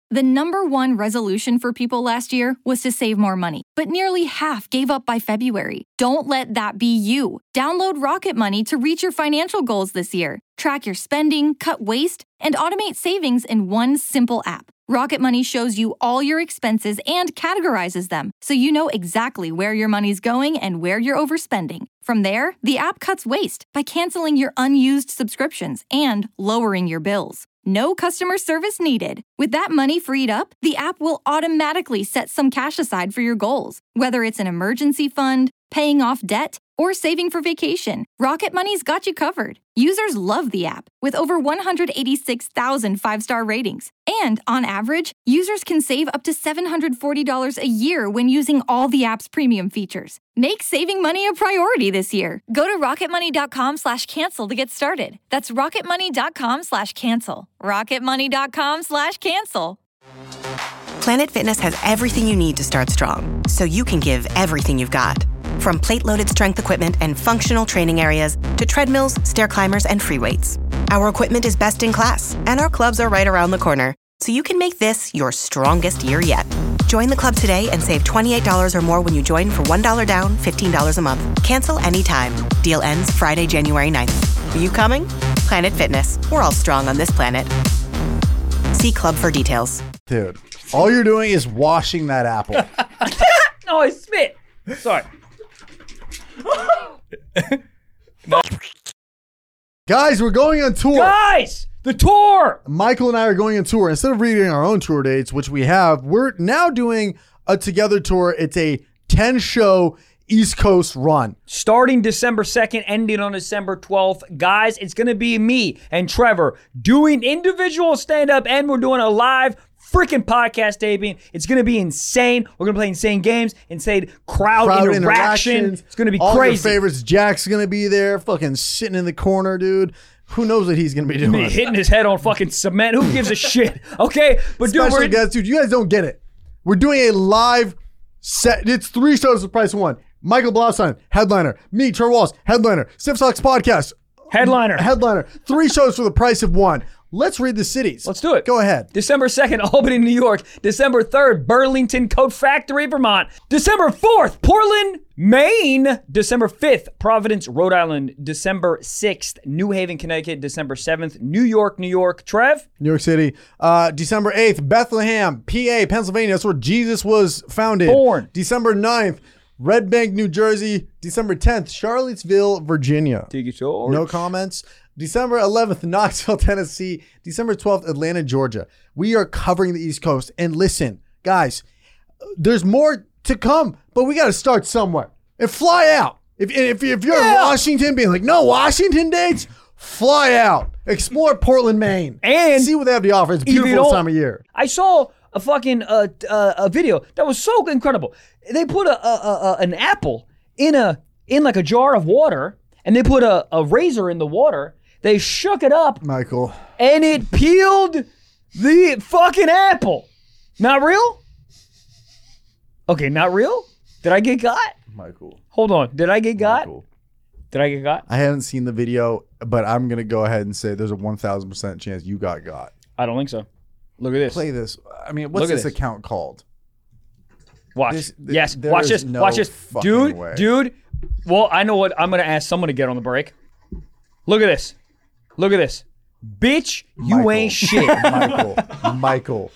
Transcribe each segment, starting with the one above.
The #1 resolution for people last year was to save more money, but nearly half gave up by February. Don't let that be you. Download Rocket Money to reach your financial goals this year. Track your spending, cut waste, and automate savings in one simple app. Rocket Money shows you all your expenses and categorizes them, so you know exactly where your money's going and where you're overspending. From there, the app cuts waste by canceling your unused subscriptions and lowering your bills. No customer service needed. With that money freed up, the app will automatically set some cash aside for your goals. Whether it's an emergency fund, paying off debt, or saving for vacation, Rocket Money's got you covered. Users love the app, with over 186,000 five-star ratings. And on average, users can save up to $740 a year when using all the app's premium features. Make saving money a priority this year. Go to rocketmoney.com/cancel to get started. That's rocketmoney.com/cancel. rocketmoney.com/cancel. Planet Fitness has everything you need to start strong, so you can give everything you've got. From plate-loaded strength equipment and functional training areas to treadmills, stair climbers, and free weights. Our equipment is best in class, and our clubs are right around the corner, so you can make this your strongest year yet. Join the club today and save $28 or more when you join for $1 down, $15 a month. Cancel anytime. Deal ends Friday, January 9th. Are you coming? Planet Fitness. We're all strong on this planet. See club for details. Dude, all you're doing is washing that apple. No, I spit. Sorry. Guys, we're going on tour. Guys, the tour. Michael and I are going on tour. Instead of reading our own tour dates, which we have, we're now doing a together tour. It's a 10-show East Coast run. Starting December 2nd, ending on December 12th. Guys, it's going to be me and Trevor doing individual stand-up, and we're doing a live freaking podcast taping. It's going to be insane. We're going to play insane games, insane crowd interaction. It's going to be all crazy. All your favorites. Jack's going to be there, fucking sitting in the corner, dude. Who knows what he's going to be doing? Hitting his head on fucking cement. Who gives a shit? Okay? But especially guys, dude, you guys don't get it. We're doing a live set. It's 3 shows for the price of 1. Michael Blaustein, headliner. Me, Trevor Wallace, headliner. Stiff Socks Podcast, headliner. 3 shows for the price of 1. Let's read the cities. Let's do it. Go ahead. December 2nd, Albany, New York. December 3rd, Burlington Coat Factory, Vermont. December 4th, Portland, Maine. December 5th, Providence, Rhode Island. December 6th, New Haven, Connecticut. December 7th, New York, New York. Trev? New York City. December 8th, Bethlehem, PA, Pennsylvania. That's where Jesus was founded. Born. December 9th, Red Bank, New Jersey. December 10th, Charlottesville, Virginia. No comments. December 11th, Knoxville, Tennessee. December 12th, Atlanta, Georgia. We are covering the East Coast. And listen, guys, there's more to come, but we got to start somewhere and fly out. If you're in Washington, being like, no Washington dates, fly out. Explore Portland, Maine. And see what they have to offer. It's beautiful this time of year. I saw a fucking a video that was so incredible. They put an apple in like a jar of water, and they put a razor in the water. They shook it up, Michael, and it peeled the fucking apple. Not real? Okay, not real? Did I get got? Michael. Hold on. Did I get got? Michael. Did I get got? I haven't seen the video, but I'm going to go ahead and say there's a 1,000% chance you got. I don't think so. Look at this. Play this. I mean, what's this account called? Watch. Watch this. Watch this. Dude. Well, I know what I'm going to ask someone to get on the break. Look at this. Look at this. Bitch, you ain't shit. Michael.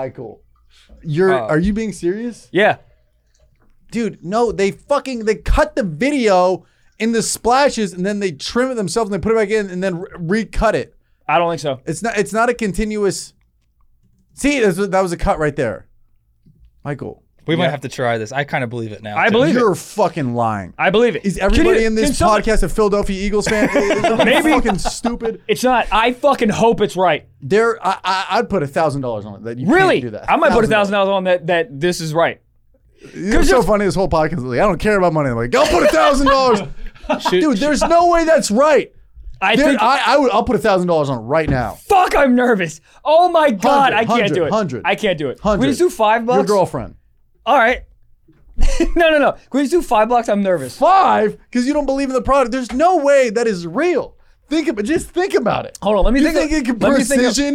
Are you being serious? Yeah. Dude, no, they cut the video in the splashes and then they trim it themselves and they put it back in and then recut it. I don't think so. It's not a continuous. See, that was a cut right there. Michael. We might have to try this. I kind of believe it now. I believe You're fucking lying. I believe it. Is everybody in this podcast a Philadelphia Eagles fan? Maybe. Fucking stupid. It's not. I fucking hope it's right. I'd put $1,000 on it that you really can't do that. I might put $1,000 on that this is right. It's so funny. This whole podcast. Like, I don't care about money. I'm like, go put $1,000. Dude, there's no way that's right. I'll put $1,000 on it right now. Fuck, I'm nervous. Oh my God, I can't do it. I can't do it. Can we just do $5? Your girlfriend. All right. No. Can we just do $5? I'm nervous. 5? Because you don't believe in the product. There's no way that is real. Just think about it. Hold on, let me think. You think precision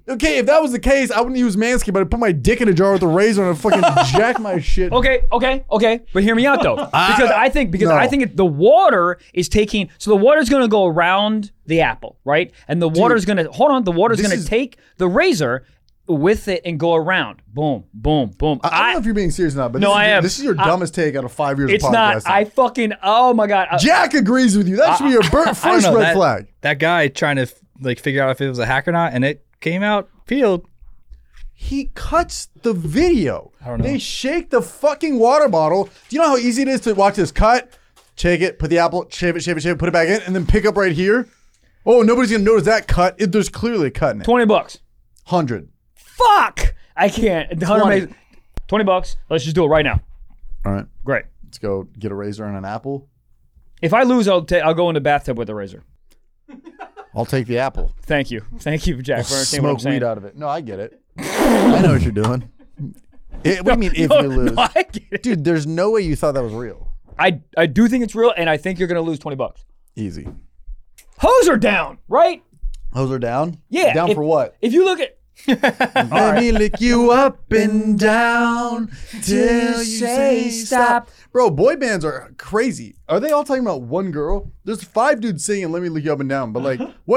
Okay, if that was the case, I wouldn't use Manscaped, but I'd put my dick in a jar with a razor and fucking jack my shit. Okay. But hear me out though, because I think the water is taking. So the water's going to go around the apple, right? And the water's going to take the razor with it and go around. Boom, boom, boom. I don't know if you're being serious or not, but this is your dumbest take out of 5 years of podcasting. It's not. I fucking. Oh my god. Jack agrees with you. That should be your first red flag. That guy trying to figure out if it was a hack or not, and it came out peeled. He cuts the video. I don't know. They shake the fucking water bottle. Do you know how easy it is to watch this cut? Shake it, put the apple, shave it, put it back in, and then pick up right here? Oh, nobody's going to notice that cut. There's clearly a cut in it. $20. 100. Fuck! I can't. 20 bucks. Let's just do it right now. All right. Great. Let's go get a razor and an apple. If I lose, I'll go in the bathtub with a razor. I'll take the apple. Thank you, Jack, for understanding what I'm Smoke saying. weed out of it. No, I get it. I know what you're doing. What do you mean if you lose? No, I get it. Dude, there's no way you thought that was real. I do think it's real, and I think you're going to lose $20. Easy. Hoes are down, right? Hoes are down? Yeah. Down for what? If you look at... Let me lick you up and down till you say stop. Bro, boy bands are crazy. Are they all talking about one girl? There's 5 dudes singing "Let Me Lick You Up and Down," but like,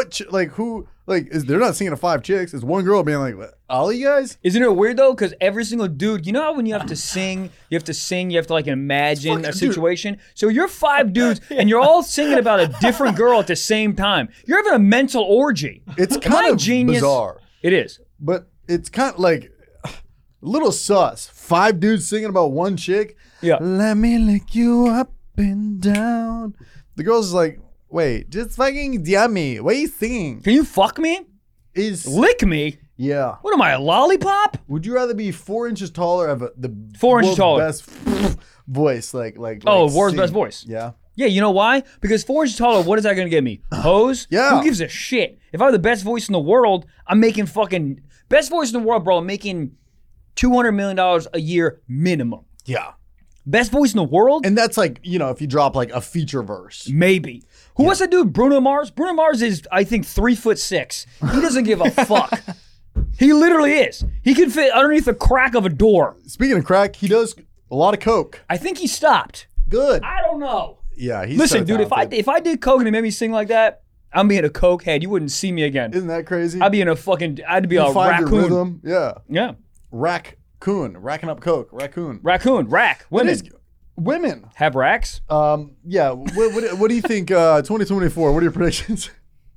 they're not singing to 5 chicks. It's one girl being like, "All you guys." Isn't it weird though? Because every single dude, you know how when you have to sing, you have to like imagine a situation. Dude. So you're 5 dudes and you're all singing about a different girl at the same time. You're having a mental orgy. It's kind of bizarre. It is. But it's kind of like a little sus. 5 dudes singing about one chick. Yeah. Let me lick you up and down. The girl's like, wait, just fucking DM me. What are you singing? Can you fuck me? Lick me? Yeah. What am I, a lollipop? Would you rather be 4 inches taller, have the 4 inches taller best voice, like world's best voice? Yeah. Yeah, you know why? Because 4 inches taller, what is that going to get me? Hose? Yeah. Who gives a shit? If I have the best voice in the world, I'm making fucking... Best voice in the world, bro. I'm making $200 million a year minimum. Yeah. Best voice in the world? And that's like, if you drop like a feature verse. Maybe. What's that dude? Bruno Mars? Bruno Mars is, I think, 3'6". He doesn't give a fuck. He literally is. He can fit underneath the crack of a door. Speaking of crack, he does a lot of coke. I think he stopped. Good. I don't know. Yeah, he's Listen, so dude, if I did coke and it made me sing like that, I'm being a coke head. You wouldn't see me again. Isn't that crazy? I'd be a raccoon. Your rhythm. Yeah. Yeah. Raccoon. Racking up coke. Raccoon. Rack. Women. Women. Have racks? Yeah. What do you think 2024? What are your predictions?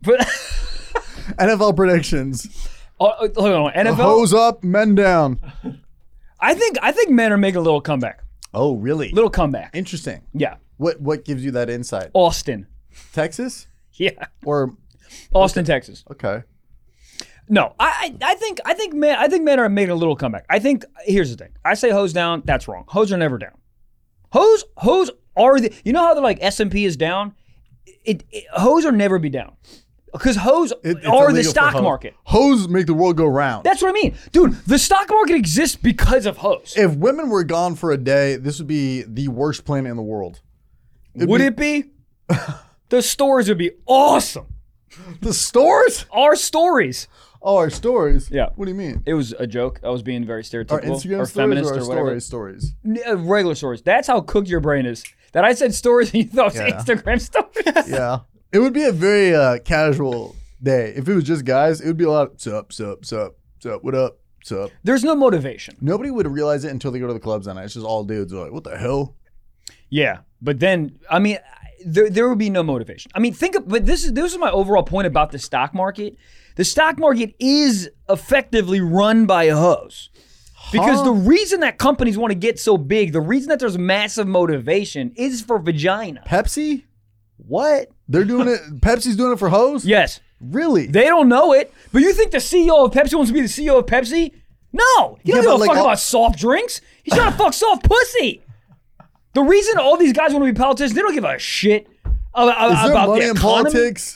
NFL predictions. Hold on. NFL? Hose up, men down. I think men are making a little comeback. Oh, really? Little comeback. Interesting. Yeah. What gives you that insight? Austin. Texas? Yeah. Or Austin, Texas. Okay. No, I think men are making a little comeback. I think here's the thing. I say hose down, that's wrong. Hose are never down. Hose are you know how they're like S&P is down? Hose are never be down. Because hose are the stock market. Hose make the world go round. That's what I mean. Dude, the stock market exists because of hose. If women were gone for a day, this would be the worst planet in the world. Would it be? The stores would be awesome. The stores? Our stories. Oh, our stories? Yeah. What do you mean? It was a joke. I was being very stereotypical. Our Instagram or stories feminist or or whatever. Stories? Regular stories. That's how cooked your brain is. That I said stories and you thought it was Instagram stories. Yeah. It would be a very casual day. If it was just guys, it would be a lot of sup, what up, sup. There's no motivation. Nobody would realize it until they go to the clubs and it's just all dudes. They're like, what the hell? Yeah. But then, I mean, there would be no motivation. I mean, but this is my overall point about the stock market. The stock market is effectively run by a hose. Because the reason that companies want to get so big, the reason that there's massive motivation is for vagina. Pepsi? What? They're doing it. Pepsi's doing it for hose? Yes. Really? They don't know it. But you think the CEO of Pepsi wants to be the CEO of Pepsi? No. He doesn't give a fuck about soft drinks. He's trying to fuck soft pussy. The reason all these guys want to be politicians, they don't give a shit about the economy. Is there money in politics?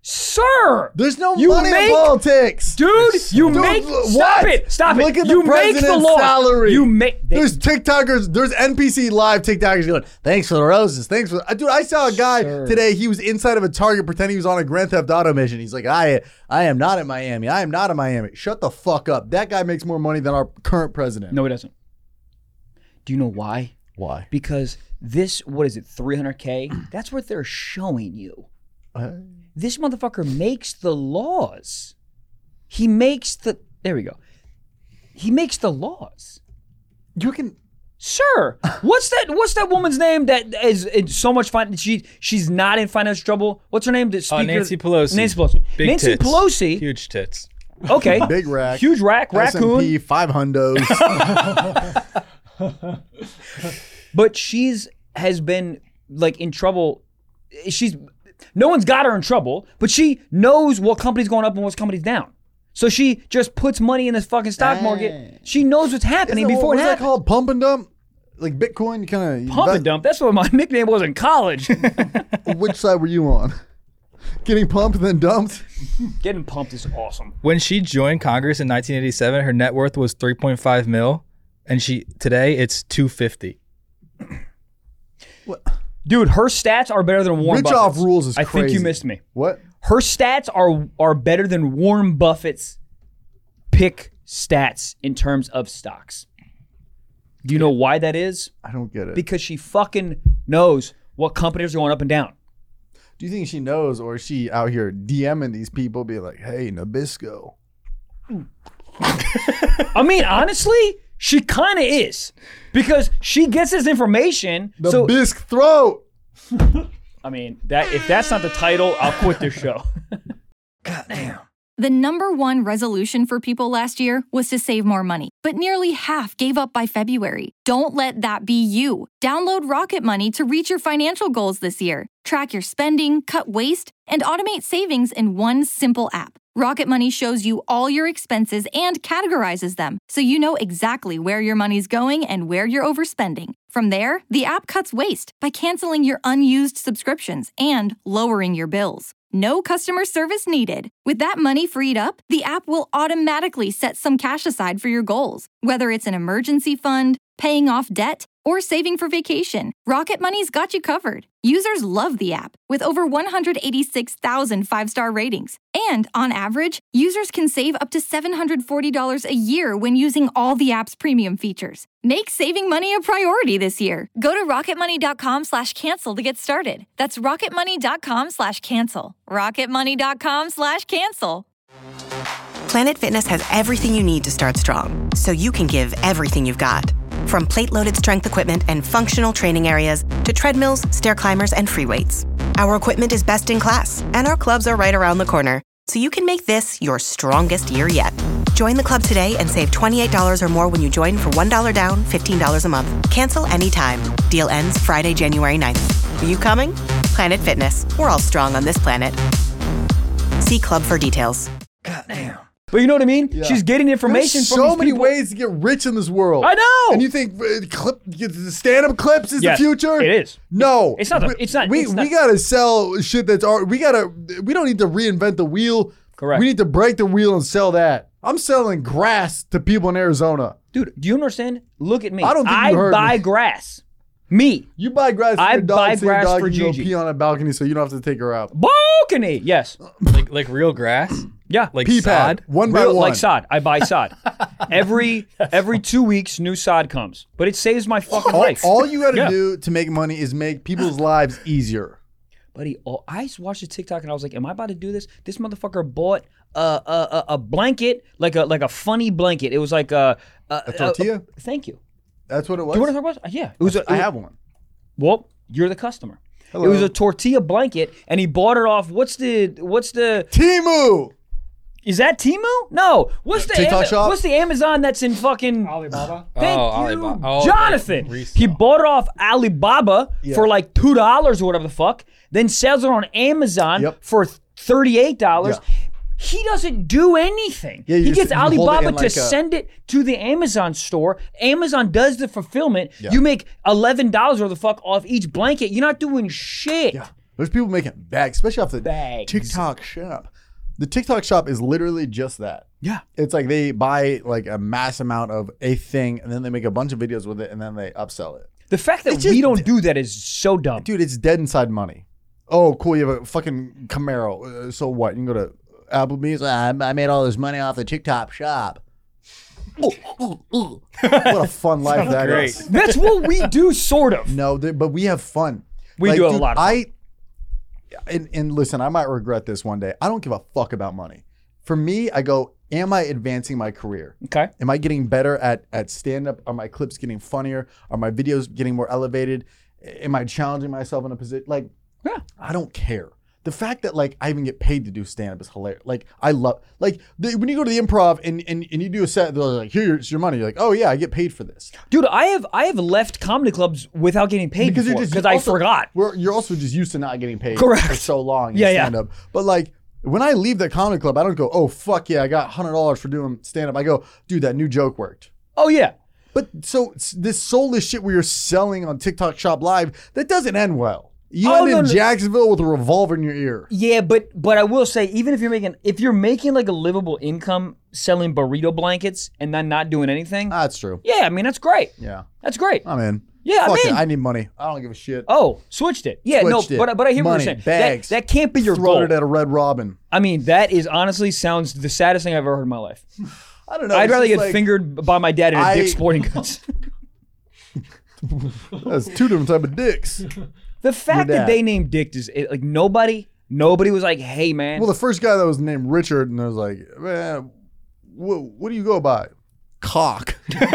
Sir, there's no money in politics, dude. Stop it. Look at you the president's make the law. salary. There's TikTokers. There's NPC live TikTokers going, "Thanks for the roses. Thanks for." Dude, I saw a guy today. He was inside of a Target pretending he was on a Grand Theft Auto mission. He's like, "I am not in Miami. I am not in Miami." Shut the fuck up. That guy makes more money than our current president. No, he doesn't. Do you know why? Why? Because this, what is it, 300K? That's what they're showing you. This motherfucker makes the laws. He makes the laws. You can, sir. What's that woman's name that is in so much fun? She's not in financial trouble. What's her name? The speaker? Nancy Pelosi. Nancy Pelosi. Big Nancy tits. Pelosi. Huge tits. Okay. big rack. Huge rack. Raccoon. S&P 500s. But has been like in trouble. No one's got her in trouble, but she knows what company's going up and what company's down. So she just puts money in this fucking stock market. She knows what's happening before it happens. What's that called? Pump and dump? Like Bitcoin? You kind of pump and dump. That's what my nickname was in college. Which side were you on? Getting pumped and then dumped? Getting pumped is awesome. When she joined Congress in 1987, her net worth was $3.5 million, and today it's $250. What? Dude, her stats are better than Warren Buffett's. Rich off rules is crazy. I think you missed me. What? Her stats are better than Warren Buffett's pick stats in terms of stocks. Do you know why that is? I don't get it. Because she fucking knows what companies are going up and down. Do you think she knows, or is she out here DMing these people, be like, "Hey, Nabisco"? I mean, honestly, she kind of is, because she gets this information. Nabisco throat. I mean, if that's not the title, I'll quit this show. Goddamn. The number one resolution for people last year was to save more money, but nearly half gave up by February. Don't let that be you. Download Rocket Money to reach your financial goals this year. Track your spending, cut waste, and automate savings in one simple app. Rocket Money shows you all your expenses and categorizes them, so you know exactly where your money's going and where you're overspending. From there, the app cuts waste by canceling your unused subscriptions and lowering your bills. No customer service needed. With that money freed up, the app will automatically set some cash aside for your goals. Whether it's an emergency fund, paying off debt, or saving for vacation, Rocket Money's got you covered. Users love the app, with over 186,000 five-star ratings. And on average, users can save up to $740 a year when using all the app's premium features. Make saving money a priority this year. Go to rocketmoney.com/cancel to get started. That's rocketmoney.com/cancel. rocketmoney.com/cancel. Planet Fitness has everything you need to start strong, so you can give everything you've got. From plate-loaded strength equipment and functional training areas to treadmills, stair climbers, and free weights. Our equipment is best in class, and our clubs are right around the corner, so you can make this your strongest year yet. Join the club today and save $28 or more when you join for $1 down, $15 a month. Cancel anytime. Deal ends Friday, January 9th. Are you coming? Planet Fitness. We're all strong on this planet. See club for details. Goddamn. But you know what I mean? Yeah. She's getting information There's from so these many people. ways to get rich in this world. I know. And you think the stand-up clips is the future? It is. No. It's not. We gotta sell shit that's we don't need to reinvent the wheel. Correct. We need to break the wheel and sell that. I'm selling grass to people in Arizona. Dude, do you understand? Look at me. I don't think you heard buy me. grass. Me. You buy grass for your dog, buy so your grass dog for can go Gigi. pee on a balcony so you don't have to take her out. Balcony, yes. Like real grass? Yeah. Like pea sod? pad, one by one. Like sod. I buy sod. Every 2 weeks, new sod comes. But it saves my fucking life. All you gotta do to make money is make people's lives easier. Buddy, I watched a TikTok and I was like, am I about to do this? This motherfucker bought a blanket, like a funny blanket. It was like a tortilla? Thank you. That's what it was? Do you want to talk about? Yeah. I have one. Well, you're the customer. Hello. It was a tortilla blanket, and he bought it off. What's the? Temu. Is that Temu? No. What's the TikTok shop? What's the Amazon that's in fucking Alibaba? Thank you, Alibaba. Oh, Jonathan. like He bought it off Alibaba for like $2 or whatever the fuck. Then sells it on Amazon for $38. Yeah. He doesn't do anything. Yeah, he gets you hold it Alibaba in to like send it to the Amazon store. Amazon does the fulfillment. Yeah. You make $11 or the fuck off each blanket. You're not doing shit. Yeah. There's people making bags, especially off the Bags. TikTok shop. The TikTok shop is literally just that. Yeah. It's like they buy like a mass amount of a thing and then they make a bunch of videos with it and then they upsell it. The fact that we don't do that is so dumb. Dude, it's dead inside money. Oh, cool. You have a fucking Camaro. So what? You can go to Applebee's. I made all this money off the TikTok shop. What a fun life that is. That's what we do, sort of. No, but we have fun. We do have a lot of fun. And listen, I might regret this one day. I don't give a fuck about money. For me, I go, am I advancing my career? Okay. Am I getting better at stand-up? Are my clips getting funnier? Are my videos getting more elevated? Am I challenging myself in a position? Like, Yeah. I don't care. The fact that like I even get paid to do stand-up is hilarious. Like I love when you go to the Improv and you do a set, they're like, here's your money. You're like, oh yeah, I get paid for this. Dude, I have left comedy clubs without getting paid because I forgot. You're also just used to not getting paid Correct. for so long in Yeah, stand-up. But like when I leave that comedy club, I don't go, oh fuck yeah, I got $100 for doing stand-up. I go, dude, that new joke worked. Oh yeah. But so this soulless shit where you're selling on TikTok Shop Live, that doesn't end well. You end in Jacksonville with a revolver in your ear. Yeah, but I will say, even if you're making like a livable income selling burrito blankets and then not doing anything, That's true. yeah, I mean that's great. Yeah. That's great. I'm in. Yeah, I'm Fuck in. it. I need money. I don't give a shit. Oh, switched it. Yeah, Switched it. but I hear what Money, you're saying. bags. That can't be your Throw goal. it at a Red Robin. I mean, that is honestly sounds the saddest thing I've ever heard in my life. I don't know. I'd it's rather just get like, fingered by my dad in a Dick's Sporting Goods. That's two different type of dicks. The fact that they named Dick is like nobody was like, hey man. Well, the first guy that was named Richard, and I was like, man, what do you go by? Cock.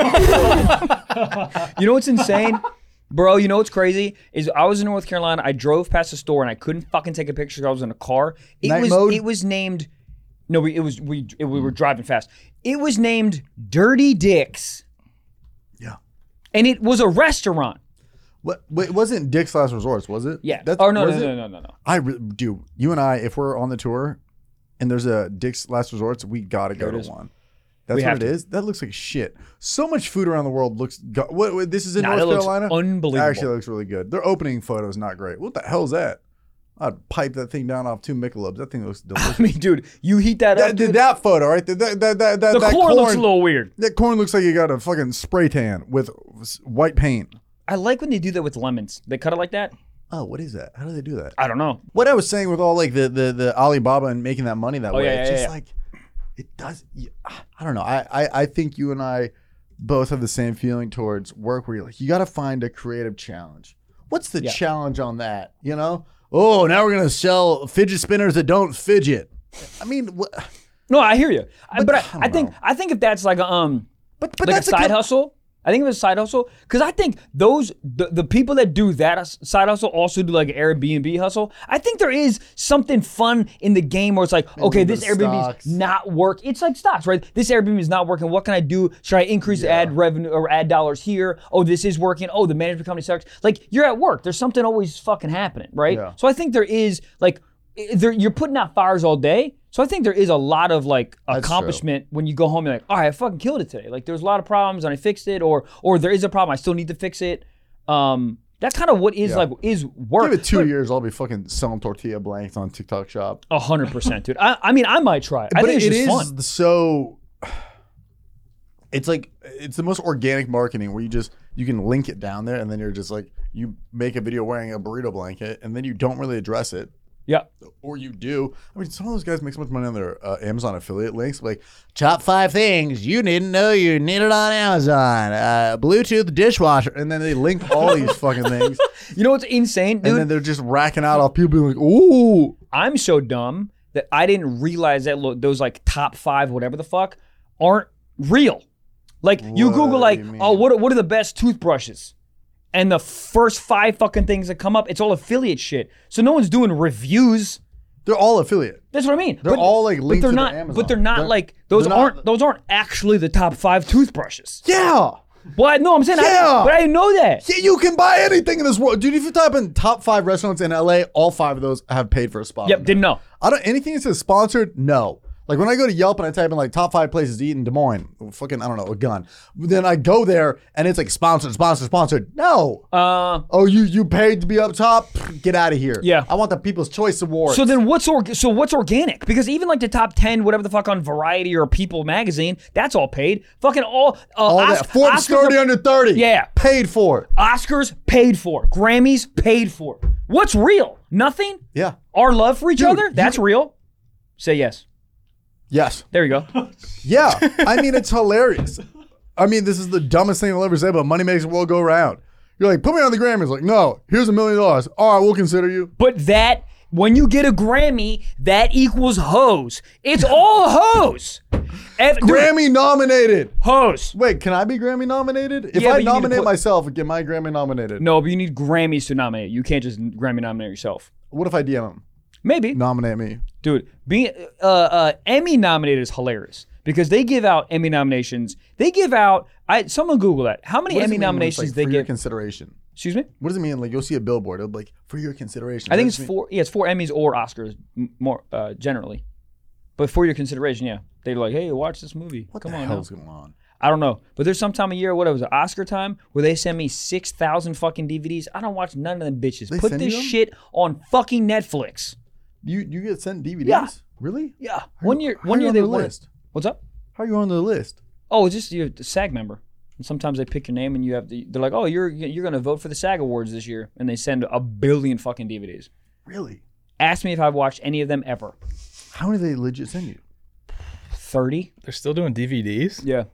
You know what's insane? Bro, you know what's crazy? Is I was in North Carolina, I drove past the store and I couldn't fucking take a picture because I was in a car. It was named no, we were driving fast. It was named Dirty Dick's. Yeah. And it was a restaurant. What? Wait, it wasn't Dick's Last Resorts, was it? Yeah. That's, oh no. Dude, you and I, if we're on the tour and there's a Dick's Last Resorts, we gotta go to one. That's what it is. That looks like shit. So much food around the world looks. What this is in North Carolina? Unbelievable. Actually, it looks really good. Their opening photo is not great. What the hell is that? I'd pipe that thing down off 2 Michelobs. That thing looks delicious. I mean, dude, you heat that up. That photo, right? The corn looks a little weird. That corn looks like you got a fucking spray tan with white paint. I like when they do that with lemons. They cut it like that. Oh, what is that? How do they do that? I don't know. What I was saying with all like the Alibaba and making that money that way, yeah, it's just like it does. I don't know. I think you and I both have the same feeling towards work where you're like, you got to find a creative challenge. What's the challenge on that? You know? Oh, now we're gonna sell fidget spinners that don't fidget. I mean, what? No, I hear you. I think if that's like a but like that's a side hustle. I think it was a side hustle because I think the people that do that side hustle also do like an Airbnb hustle. I think there is something fun in the game where it's like, okay, this Airbnb is not working. It's like stocks, right? This Airbnb is not working. What can I do? Should I increase ad revenue or ad dollars here? Oh, this is working. Oh, the management company sucks. Like you're at work. There's something always fucking happening, right? Yeah. So I think there is like you're putting out fires all day. So I think there is a lot of like accomplishment when you go home and you're like, all right, I fucking killed it today. Like there's a lot of problems and I fixed it, or there is a problem, I still need to fix it. That's kind of what is like is work. Give it 2 years, I'll be fucking selling tortilla blanks on TikTok Shop. 100%, dude. I mean, I might try it. I think it's just fun. So it's like it's the most organic marketing where you can link it down there and then you're just like you make a video wearing a burrito blanket and then you don't really address it. Yeah. Or you do. I mean, some of those guys make so much money on their Amazon affiliate links. Like, top 5 things you didn't know you needed on Amazon. Bluetooth dishwasher. And then they link all these fucking things. You know what's insane, dude? And then they're just racking out off people being like, ooh. I'm so dumb that I didn't realize that those like top 5 whatever the fuck aren't real. Like, you Google like, what are the best toothbrushes? And the first 5 fucking things that come up, it's all affiliate shit. So no one's doing reviews. They're all affiliate. That's what I mean. They're all like linked to Amazon. But they're not like those aren't actually the top 5 toothbrushes. Yeah. Well, no, I'm saying but I didn't know that. Yeah, you can buy anything in this world, dude. If you type in top 5 restaurants in LA, all 5 of those have paid for a spot. Yep, didn't know. Anything that says sponsored, no. Like when I go to Yelp and I type in like top 5 places to eat in Des Moines, fucking, I don't know, a gun. Then I go there and it's like sponsored. No. Oh, you paid to be up top? Get out of here. Yeah. I want the People's Choice Award. So then what's organic? Because even like the top 10, whatever the fuck on Variety or People magazine, that's all paid. Fucking all that. Forbes 30 under 30. Yeah. Paid for. Oscars paid for. Grammys paid for. What's real? Nothing? Yeah. Our love for each other? That's real? Say yes. Yes. There you go. Yeah. I mean, it's hilarious. I mean, this is the dumbest thing I'll ever say, but money makes the world go round. You're like, put me on the Grammys. Like, no, here's $1 million. All right, we'll consider you. But that, when you get a Grammy, that equals hoes. It's all hoes. Grammy nominated. Hoes. Wait, can I be Grammy nominated? If I nominate myself, get my Grammy nominated. No, but you need Grammys to nominate. You can't just Grammy nominate yourself. What if I DM him? Maybe. Nominate me. Dude, being Emmy nominated is hilarious because they give out Emmy nominations. They give out, someone Google that. How many Emmy nominations they for give? Your consideration. Excuse me? What does it mean? Like you'll see a billboard, it'll be like, for your consideration. I think it's 4 Emmys or Oscars more generally. But for your consideration, yeah. They're like, hey, watch this movie. What Come the on hell's now. going on? I don't know. But there's some time of year, what was it, Oscar time, where they send me 6,000 fucking DVDs. I don't watch none of them bitches. They Put send this you them? shit on fucking Netflix. You get sent DVDs? Yeah. Really? Yeah. How One you year on they the won. list? What's up? How are you on the list? Oh, it's just you're a SAG member. And sometimes they pick your name and you have they're like, oh, you're going to vote for the SAG Awards this year. And they send 1 billion fucking DVDs. Really? Ask me if I've watched any of them ever. How many do they legit send you? 30. They're still doing DVDs? Yeah.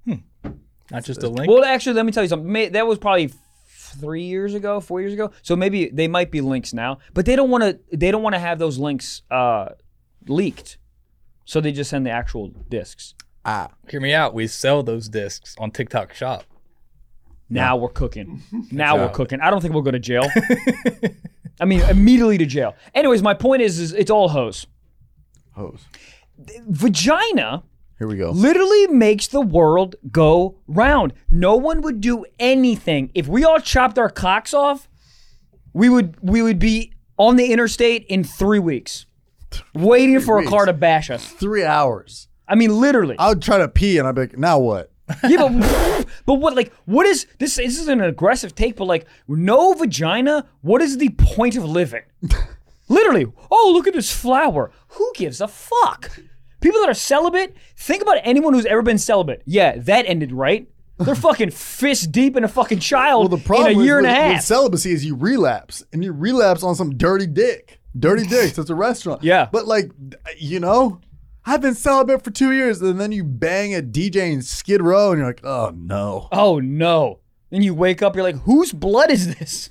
Not just a link? Well, actually, let me tell you something. That was probably 4 years ago. So maybe they might be links now, but they don't want to have those links leaked. So they just send the actual discs. Hear me out. We sell those discs on TikTok Shop. Now we're cooking. We're cooking. I don't think we'll go to jail. I mean, immediately to jail. Anyways, my point is it's all hoes. Hose. Vagina Here we go. literally makes the world go round. No one would do anything. If we all chopped our cocks off, we would be on the interstate in 3 weeks, waiting for a car to bash us. 3 hours. I mean, literally. I would try to pee and I'd be like, now what? Yeah, but what is this? This is an aggressive take, but like, no vagina. What is the point of living? Literally. Oh, look at this flower. Who gives a fuck? People that are celibate. Think about anyone who's ever been celibate. Yeah, that ended right. They're fucking fist deep in a fucking child in a year and a half. With celibacy is you relapse, and you relapse on some dirty dick. Dirty dicks. It's a restaurant. Yeah. But like, I've been celibate for 2 years, and then you bang a DJ in Skid Row, and you're like, oh no. Oh no. Then you wake up, you're like, whose blood is this?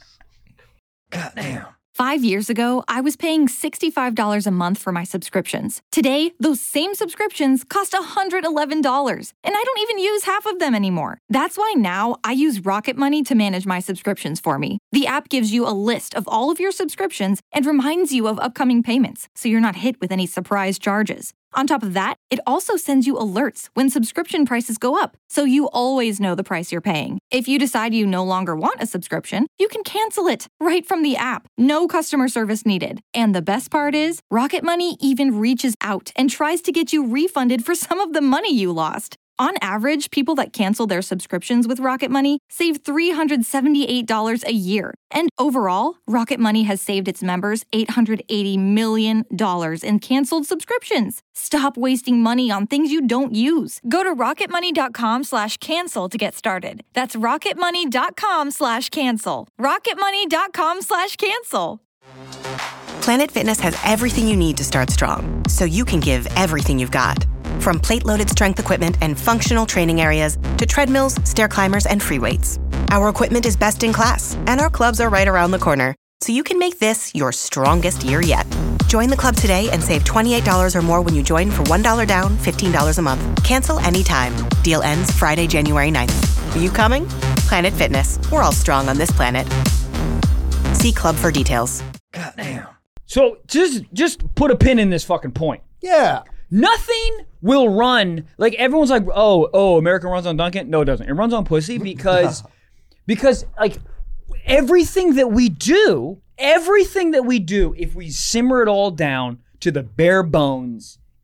God damn. 5 years ago, I was paying $65 a month for my subscriptions. Today, those same subscriptions cost $111, and I don't even use half of them anymore. That's why now I use Rocket Money to manage my subscriptions for me. The app gives you a list of all of your subscriptions and reminds you of upcoming payments, so you're not hit with any surprise charges. On top of that, it also sends you alerts when subscription prices go up, so you always know the price you're paying. If you decide you no longer want a subscription, you can cancel it right from the app. No customer service needed. And the best part is, Rocket Money even reaches out and tries to get you refunded for some of the money you lost. On average, people that cancel their subscriptions with Rocket Money save $378 a year. And overall, Rocket Money has saved its members $880 million in canceled subscriptions. Stop wasting money on things you don't use. Go to rocketmoney.com/cancel to get started. That's rocketmoney.com/cancel. rocketmoney.com/cancel. Planet Fitness has everything you need to start strong, so you can give everything you've got. From plate-loaded strength equipment and functional training areas to treadmills, stair climbers, and free weights. Our equipment is best in class, and our clubs are right around the corner, so you can make this your strongest year yet. Join the club today and save $28 or more when you join for $1 down, $15 a month. Cancel anytime. Deal ends Friday, January 9th. Are you coming? Planet Fitness. We're all strong on this planet. See club for details. God damn. So just put a pin in this fucking point. Yeah. Nothing will run, like everyone's like, oh, America runs on Dunkin'. No, it doesn't. It runs on pussy because like everything that we do, if we simmer it all down to the bare bones,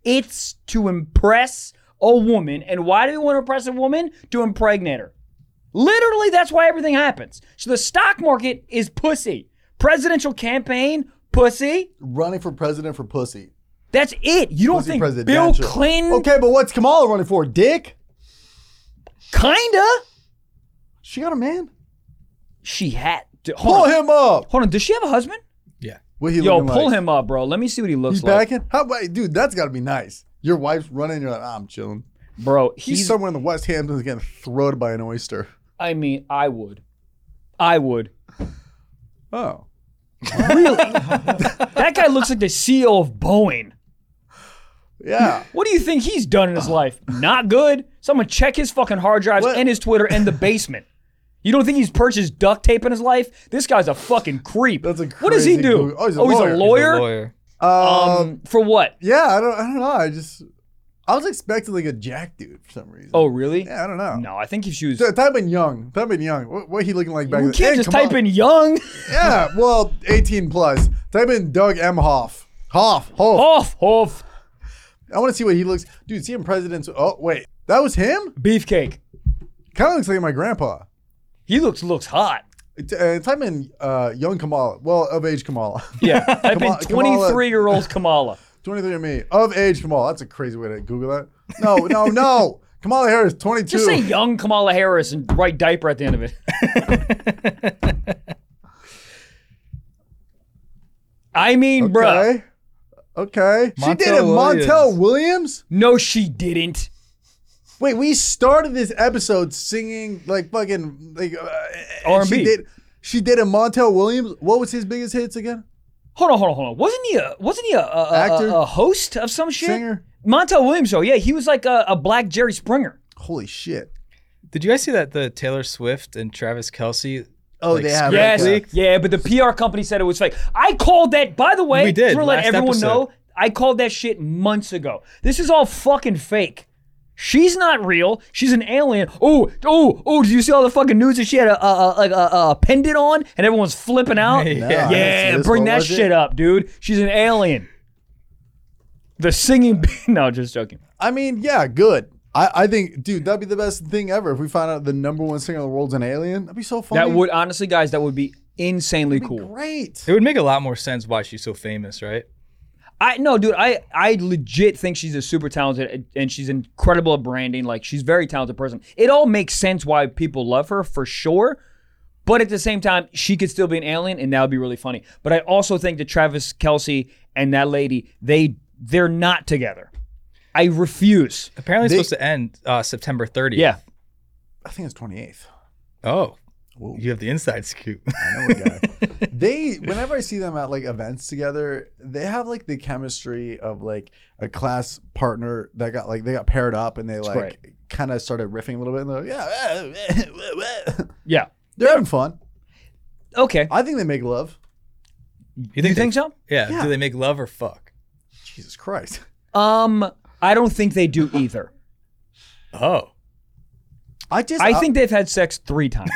It's to impress a woman. And why do we want to impress a woman? To impregnate her. Literally, that's why everything happens. So the stock market is pussy. Presidential campaign, pussy. Running for president for pussy. That's it. You don't Pussy think Bill Clinton... Okay, but what's Kamala running for? Dick? Kinda. She got a man? She had... Pull him up. Hold on. Does she have a husband? Yeah. What he Yo, looking pull like? him up, bro. Let me see what he looks He's like. backing? How about, dude, that's got to be nice. Your wife's running, you're like, I'm chilling. Bro, He's somewhere in the West Hamptons getting thrown by an oyster. I mean, I would. Oh. Really? That guy looks like the CEO of Boeing. Yeah. What do you think he's done in his life? Not good. Someone check his fucking hard drives What? and his Twitter and the basement. You don't think he's purchased duct tape in his life? This guy's a fucking creep. That's a What does he crazy do? Google. Oh, he's a He's lawyer. a lawyer? He's a lawyer. For what? Yeah, I don't know. I was expecting like a Jack dude for some reason. Oh, really? Yeah, I don't know. No, I think if she was... Type in young. What he looking like back You then? can't And just type Kamala- in young. Yeah, well, 18 plus. Type in Doug M. Hoff. Hoff. Off. I want to see what he looks. Dude, see him president. Oh, wait. That was him? Beefcake. Kind of looks like my grandpa. He looks hot. Type in young Kamala. Well, of age Kamala. Yeah. Type in Kamala. 23-year-old Kamala. 23 and me. Of age Kamala. That's a crazy way to Google that. No. Kamala Harris, 22. Just say young Kamala Harris and write diaper at the end of it. I mean, bruh. Okay. She did it. Montel Montel Williams? No, she didn't. Wait, we started this episode singing like fucking like R&B. She did a Montel Williams. What was his biggest hits again? Hold on. Wasn't he a Actor? a host of some shit? Singer? Montel Williams show. Yeah, he was like a black Jerry Springer. Holy shit. Did you guys see that the Taylor Swift and Travis Kelce? Oh, they have. Yes, Like, yeah, but the PR company said it was fake. I called that, by the way, We did, just to let last everyone episode. know, I called that shit months ago. This is all fucking fake. She's not real. She's an alien. Oh, did you see all the fucking news that she had a pendant on and everyone's flipping out? No, I didn't see Yeah, this. bring What that was it? shit up, dude. She's an alien. The singing, no, just joking. I mean, yeah, good. I think, dude, that'd be the best thing ever if we find out the number one singer in the world's an alien. That'd be so funny. That would, honestly, guys, that would be insanely That'd be cool. great. It would make a lot more sense why she's so famous, right? I legit think she's a super talented and she's incredible at branding. Like, she's a very talented person. It all makes sense why people love her for sure. But at the same time, she could still be an alien and that would be really funny. But I also think that Travis Kelce and that lady, they're not together. I refuse. Apparently it's supposed to end September 30th. Yeah. I think it's 28th. Oh. You have the inside scoop. I know a guy. Whenever I see them at like events together, they have like the chemistry of like a class partner that got like, they got paired up and they like right. kind of started riffing a little bit and they're like, Yeah. they're having fun. Okay. I think they make love. You think so? Yeah. Yeah. Do they make love or fuck? Jesus Christ. I don't think they do either. Oh. I think they've had sex 3 times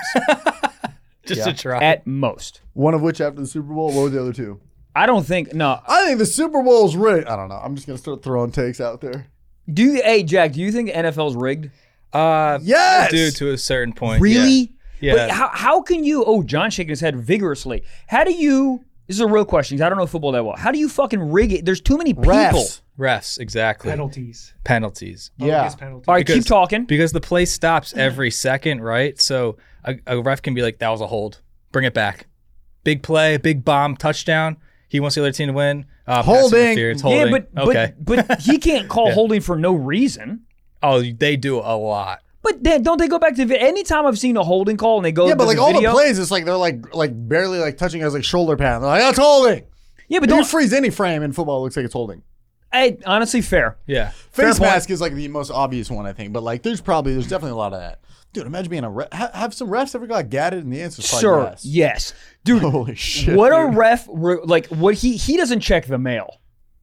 Just to try. at most. one of which after the Super Bowl. What were the other two? I don't think, no. I think the Super Bowl's rigged. I don't know. I'm just gonna start throwing takes out there. Hey, Jack, do you think the NFL's rigged? Yes! Dude, to a certain point. Really? Yeah. But how can you, John's shaking his head vigorously. How do you, this is a real question, 'cause I don't know football that well. How do you fucking rig it? There's too many people. Refs. Exactly. Penalties. Yeah. Bogus penalties. All right, keep talking. Because the play stops every second, right? So a ref can be like, that was a hold. Bring it back. Big play, big bomb, touchdown. He wants the other team to win. Pass Holding. interference, holding. Yeah, okay. but he can't call holding for no reason. Oh, they do a lot. But then don't they go back to anytime I've seen a holding call and they go Yeah, to but like the all video, the plays, it's like they're like barely like touching us like shoulder pad. They're like, that's holding. Yeah, but Don't don't. freeze any frame in football. It looks like it's holding. Honestly, fair. Yeah. Face point. mask is like the most obvious one, I think. But like, there's definitely a lot of that. Dude, imagine being a ref. Have some refs ever got gatted? And the answer is probably Sure. yes. Yes, dude. Holy shit. What dude. a ref like? What he doesn't check the mail.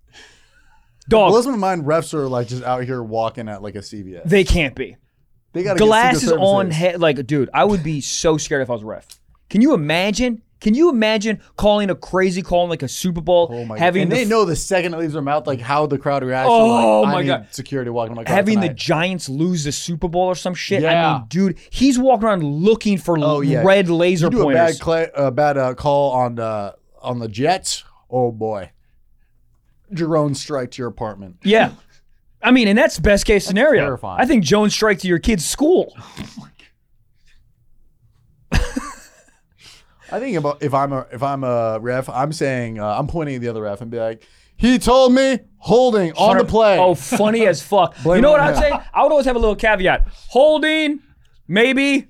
Dog, Blows my mind. Refs are like just out here walking at like a CVS. they can't be. They got Glasses Secret on Services. head. Like, dude, I would be so scared if I was a ref. Can you imagine Can you imagine calling a crazy call in like a Super Bowl? Oh my having God. And they know the second it leaves their mouth, like how the crowd reacts. Oh like, my I God. need security walking my car having tonight. the Giants lose the Super Bowl or some shit. Yeah. I mean, dude, he's walking around looking for red laser you do pointers. a bad call on the Jets. Oh boy, drone strike to your apartment. Yeah. I mean, and that's best case scenario. terrifying. I think Jones strike to your kid's school. I think about if I'm a ref, I'm saying I'm pointing at the other ref and be like, he told me holding on the play. Oh, funny as fuck. You know what I'd say? I would always have a little caveat. Holding, maybe.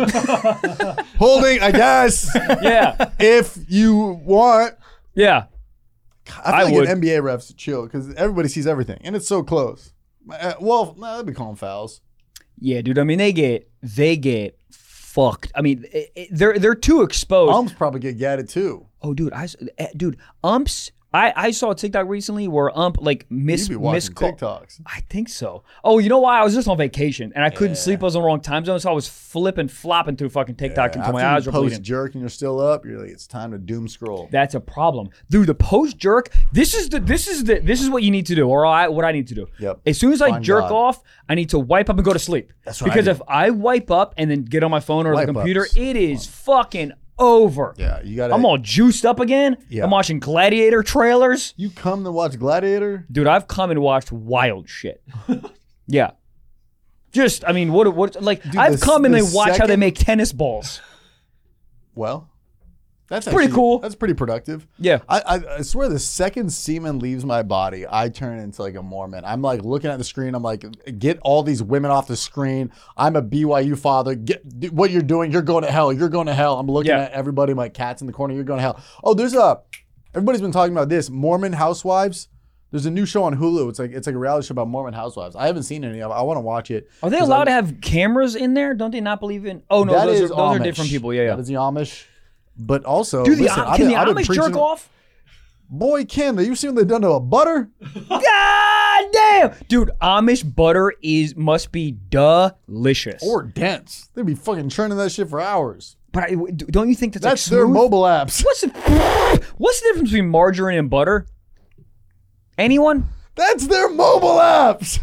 Holding, I guess. Yeah. If you want. Yeah. I feel like an NBA refs chill because everybody sees everything and it's so close. Well, that'd be calling fouls. Yeah, dude. I mean, they get fucked. I mean, they're too exposed. Umps probably get gatted too. Oh, dude. Umps. I saw a TikTok recently where ump like You be watching miscall. TikToks. I think so. Oh, you know why? I was just on vacation and I couldn't sleep. I was in the wrong time zone, so I was flopping through fucking TikTok until my eyes were post bleeding. jerk and you're still up. You're like, it's time to doom scroll. That's a problem, dude. The post jerk. This is what you need to do, or what I need to do. Yep. As soon as I Find jerk God. off, I need to wipe up and go to sleep. That's what I Because do. if I wipe up and then get on my phone or Wipe the computer, ups. it is fucking over. Yeah, you gotta. I'm all juiced up again. Yeah. I'm watching Gladiator trailers. You come to watch Gladiator? Dude, I've come and watched wild shit. Yeah. Just, I mean, what like, Dude, I've come and the then watch how they second- make tennis balls. Well, that's Pretty actually, cool. That's pretty productive. Yeah. I swear the second semen leaves my body, I turn into like a Mormon. I'm like looking at the screen. I'm like, get all these women off the screen. I'm a BYU father. Get what you're doing. You're going to hell. You're going to hell. I'm looking Yeah. at everybody. My cat's in the corner. You're going to hell. Oh, everybody's been talking about this. Mormon Housewives. There's a new show on Hulu. It's like a reality show about Mormon housewives. I haven't seen any of it. I want to watch it. Are they allowed to have cameras in there? Don't they not believe in? Oh no, That those is are Amish. different people. Yeah, yeah. That is the Amish. But also, Dude, listen, can the I've been Amish preaching- jerk off? Boy, can they? You see what they've done to a butter? God damn, dude! Amish butter must be delicious. Or dense. They'd be fucking churning that shit for hours. But don't you think that's That's like their smooth? mobile apps. What's the difference between margarine and butter? Anyone? That's their mobile apps.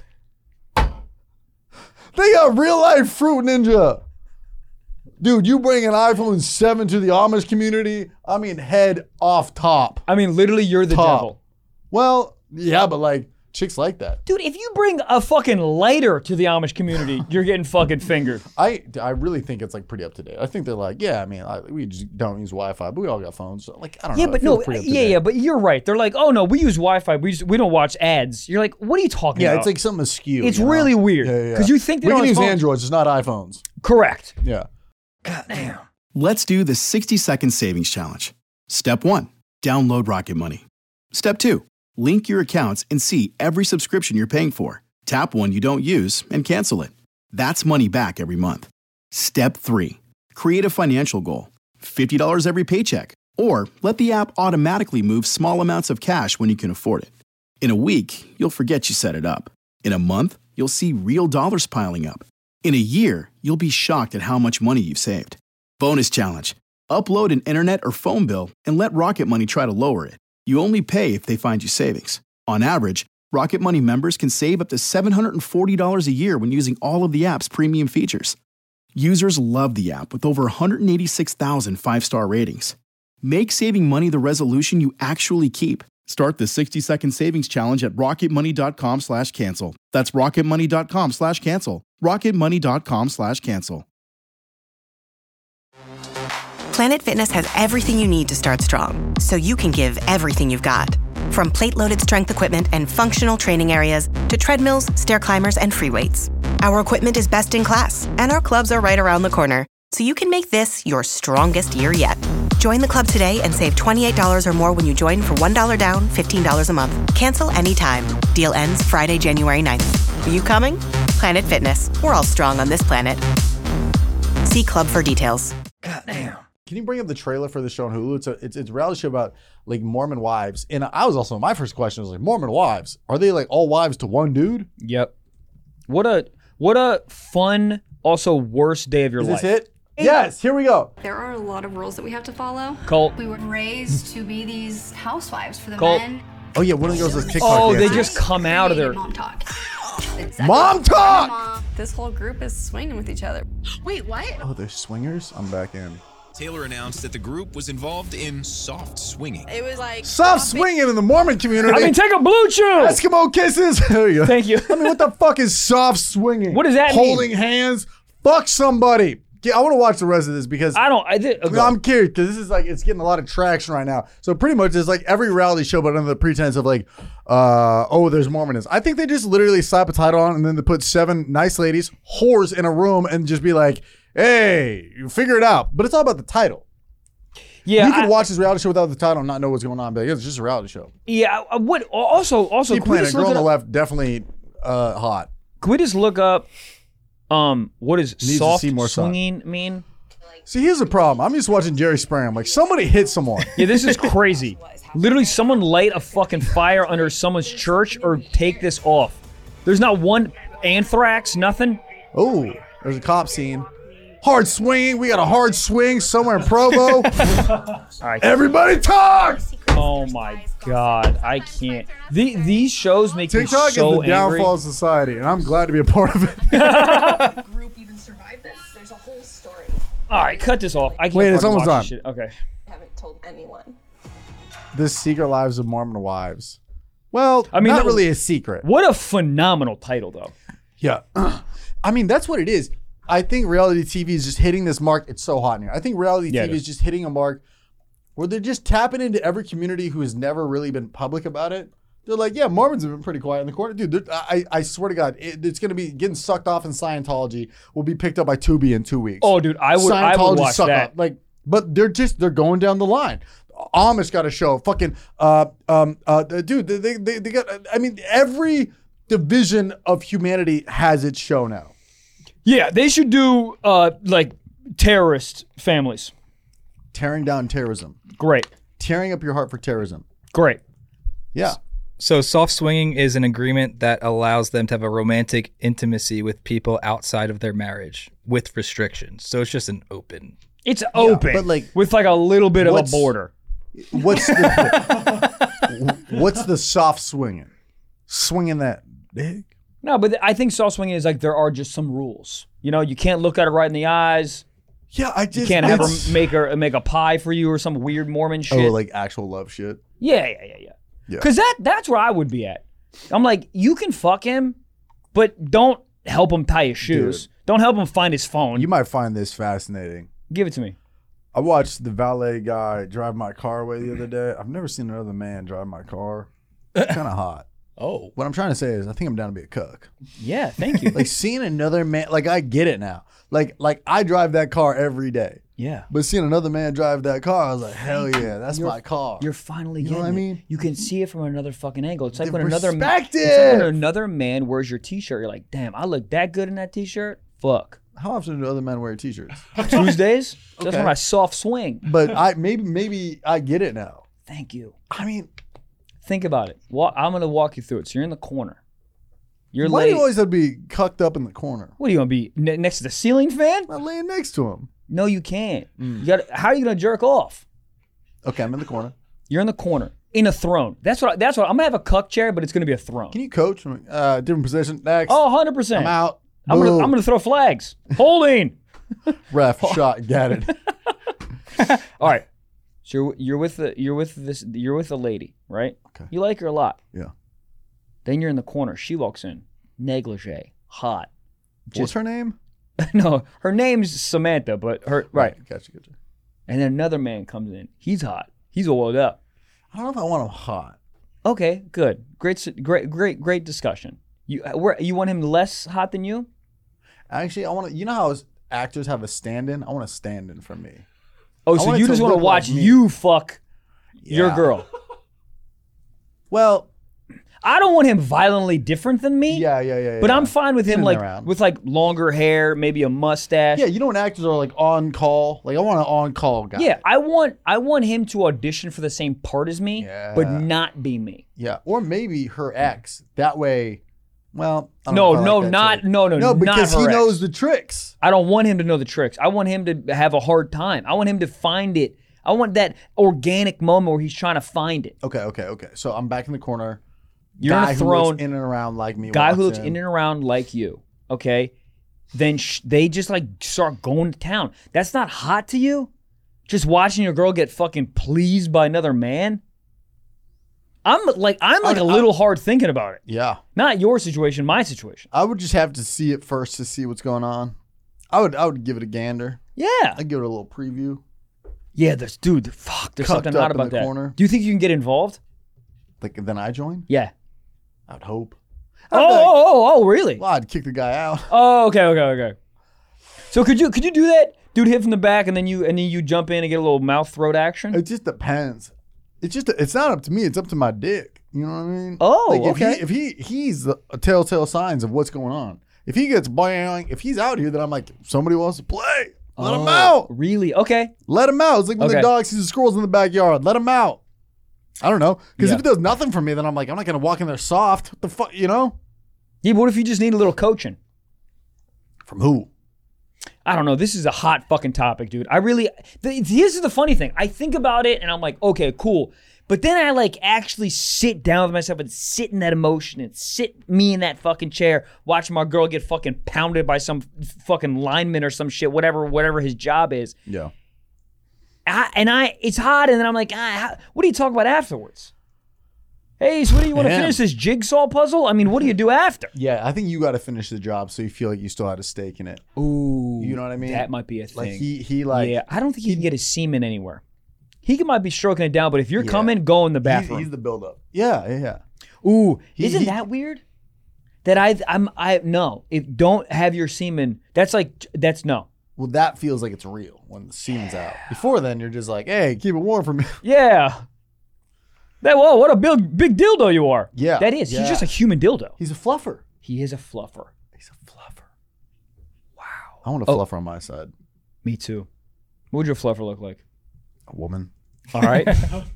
They got real life Fruit Ninja. Dude, you bring an iPhone 7 to the Amish community, I mean, head off top. I mean, literally, you're the Top. devil. Well, yeah, but like, chicks like that. Dude, if you bring a fucking lighter to the Amish community, you're getting fucking fingered. I really think it's like pretty up to date. I think they're like, yeah, I mean, we just don't use Wi-Fi, but we all got phones. So like, I don't know. Yeah, but it feels no, pretty up to yeah, date. yeah, but you're right. They're like, oh no, we use Wi-Fi. We don't watch ads. You're like, what are you talking Yeah, about? it's like something askew. It's you know? really weird. Yeah, yeah. 'Cause you think they we don't can have use phones. Androids, just not iPhones. Correct. Yeah. Let's do the 60-second savings challenge. Step 1, download Rocket Money. Step 2, link your accounts and see every subscription you're paying for. Tap one you don't use and cancel it. That's money back every month. Step 3, create a financial goal. $50 every paycheck. Or let the app automatically move small amounts of cash when you can afford it. In a week, you'll forget you set it up. In a month, you'll see real dollars piling up. In a year, you'll be shocked at how much money you've saved. Bonus challenge. Upload an internet or phone bill and let Rocket Money try to lower it. You only pay if they find you savings. On average, Rocket Money members can save up to $740 a year when using all of the app's premium features. Users love the app with over 186,000 five-star ratings. Make saving money the resolution you actually keep. Start the 60-second savings challenge at rocketmoney.com/cancel. That's rocketmoney.com/cancel. rocketmoney.com/cancel. Planet Fitness has everything you need to start strong, so you can give everything you've got. From plate-loaded strength equipment and functional training areas to treadmills, stair climbers, and free weights. Our equipment is best in class, and our clubs are right around the corner, so you can make this your strongest year yet. Join the club today and save $28 or more when you join for $1 down, $15 a month. Cancel anytime. Deal ends Friday, January 9th. Are you coming? Planet Fitness. We're all strong on this planet. See club for details. Can you bring up the trailer for the show on Hulu? It's a reality show about like Mormon wives. And I was also, my first question was like, Mormon wives, are they like all wives to one dude? Yep. What a fun, also worst day of your Is life. this it? Yes, here we go. There are a lot of rules that we have to follow. Colt. We were raised to be these housewives for the Colt. men. Oh yeah, one of the girls does TikTok Oh, they dances. just come out of their. Mom talk. Mom talk! This whole group is swinging with each other. Wait, what? Oh, they're swingers? I'm back in. Taylor announced that the group was involved in soft swinging. It was like Soft swinging in the Mormon community. I mean, take a blue chew. Eskimo kisses. There you go. Thank you. I mean, what the fuck is soft swinging? What does that mean? Holding hands. Fuck somebody. Yeah, I want to watch the rest of this because I'm curious because this is like it's getting a lot of traction right now. So pretty much it's like every reality show, but under the pretense of like, there's Mormonism. I think they just literally slap a title on and then they put 7 nice ladies, whores in a room and just be like, hey, you figure it out. But it's all about the title. Yeah, you can watch this reality show without the title and not know what's going on, but it's just a reality show. Yeah, what? Also, Keep playing. Girl on the left, definitely hot. Can we just look up? What does Needs soft to see more swinging mean? See, here's the problem. I'm just watching Jerry Springer. I'm like, somebody hit someone. Yeah, this is crazy. Literally, someone light a fucking fire under someone's church or take this off. There's not one anthrax, nothing. Oh, there's a cop scene. Hard swinging. We got a hard swing somewhere in Provo. All right. Everybody talk! Oh my God, I can't. These shows make TikTok me so is the angry. downfall of society, and I'm glad to be a part of it. group even survived this. There's a whole story. All right, cut this off. I can't. Wait, it's fucking almost watch done. this shit. Okay. I haven't told anyone. The Secret Lives of Mormon Wives. Well, I mean, not really a secret. What a phenomenal title, though. Yeah. I mean, that's what it is. I think reality TV is just hitting this mark. It's so hot in here. I think reality TV is just hitting a mark where they're just tapping into every community who has never really been public about it. They're like, yeah, Mormons have been pretty quiet in the corner. Dude, I swear to God, it's going to be getting sucked off in Scientology. Will be picked up by Tubi in 2 weeks. Oh, dude, I would watch suck that. up. Like, but they're going down the line. Amish got a show. Fucking, dude, they got, I mean, every division of humanity has its show now. Yeah, they should do like terrorist families. Tearing down terrorism. Great. Tearing up your heart for terrorism. Great. Yeah. So soft swinging is an agreement that allows them to have a romantic intimacy with people outside of their marriage with restrictions. So it's just an open. It's open, but like with like a little bit of a border. What's the soft swinging? Swinging that big? No, but I think soft swinging is like there are just some rules. You know, you can't look at her right in the eyes. Yeah, you can't have her make a pie for you or some weird Mormon shit. Oh, like actual love shit. Yeah. Because that's where I would be at. I'm like, you can fuck him, but don't help him tie his shoes. Dude. Don't help him find his phone. You might find this fascinating. Give it to me. I watched the valet guy drive my car away the other day. I've never seen another man drive my car. It's kind of hot. Oh. What I'm trying to say is I think I'm down to be a cuck. Yeah, thank you. Like seeing another man, like I get it now. Like I drive that car every day. Yeah. But seeing another man drive that car, I was like, hell yeah, that's my car. You're finally You know getting what I mean? it. You can see it from another fucking angle. It's like The when another it's perspective. like when another man wears your t-shirt, you're like, damn, I look that good in that t-shirt? Fuck. How often do other men wear t-shirts? Tuesdays? That's Okay. when I soft swing. But maybe I get it now. Thank you. I mean, Think about it. I'm going to walk you through it. So you're in the corner. You're why do laying. you always have to be cucked up in the corner? What do you want to be next to the ceiling fan? I'm laying next to him. No, you can't. You got. How are you going to jerk off? Okay, I'm in the corner. You're in the corner in a throne. That's what. I'm going to have a cuck chair, but it's going to be a throne. Can you coach? Different position. Next. Oh, 100%. I'm out. I'm Boom. gonna throw flags. Holding. Ref shot. Got it. All right. So you're with the lady, right? Okay. You like her a lot. Yeah. Then you're in the corner. She walks in, negligee, hot. What's her name? No, her name's Samantha, but her right. Gotcha. And then another man comes in. He's hot. He's oiled up. I don't know if I want him hot. Okay, good, great discussion. You want him less hot than you? Actually, I want to. You know how actors have a stand-in? I want a stand-in for me. Oh, I so want you it to just want to look watch like me. you fuck your Yeah. girl? Well, I don't want him violently different than me. yeah. But I'm fine with him Sitting like around. with like longer hair, maybe a mustache. Yeah, you know when actors are like on call? Like I want an on-call guy. Yeah, I want him to audition for the same part as me, Yeah. but not be me. Yeah, or maybe her ex. That way, Well, I don't know if I like that take. No, because not he her ex. knows the tricks. I don't want him to know the tricks. I want him to have a hard time. I want him to find it. I want that organic moment where he's trying to find it. Okay. So I'm back in the corner. You're guy in a throne. Who looks in and around like me. Guy who walks looks in and around like you. Okay, then they just like start going to town. That's not hot to you? Just watching your girl get fucking pleased by another man? I'm like a little hard thinking about it. Yeah. Not your situation, my situation. I would just have to see it first to see what's going on. I would give it a gander. Yeah. I'd give it a little preview. Yeah, there's something odd about that. Corner. Do you think you can get involved? Like, then I join? Yeah. I'd hope. Oh, really? Well, I'd kick the guy out. Oh, okay. So could you do that? Dude hit from the back and then you jump in and get a little mouth throat action? It just depends. It's not up to me. It's up to my dick. You know what I mean? Oh, like okay. If he's the telltale signs of what's going on. If he gets bang, if he's out here, then I'm like, somebody wants to play. Let him out. Really? Okay. Let him out. It's like when the dog sees the squirrels in the backyard. Let him out. I don't know. Because if it does nothing for me, then I'm like, I'm not going to walk in there soft. What the fuck, you know? Yeah, but what if you just need a little coaching? From who? I don't know. This is a hot fucking topic, dude. This is the funny thing. I think about it and I'm like, okay, cool. But then I like actually sit down with myself and sit in that emotion and sit me in that fucking chair, watching my girl get fucking pounded by some fucking lineman or some shit, whatever his job is. Yeah. It's hot, and then I'm like, what do you talk about afterwards? Hey, so what do you want to finish this jigsaw puzzle? I mean, what do you do after? Yeah, I think you got to finish the job so you feel like you still had a stake in it. Ooh, you know what I mean? That might be a thing. Like he like, yeah, I don't think he can get his semen anywhere. He might be stroking it down, but if you're coming, go in the bathroom. He's the buildup. Yeah. Ooh, isn't that weird? That I no. If don't have your semen, that's no. Well, that feels like it's real when the semen's out. Before then, you're just like, hey, keep it warm for me. Yeah. Whoa, what a big dildo you are. Yeah. That is. Yeah. He's just a human dildo. He's a fluffer. He is a fluffer. He's a fluffer. Wow. I want a fluffer on my side. Me too. What would your fluffer look like? A woman. All right.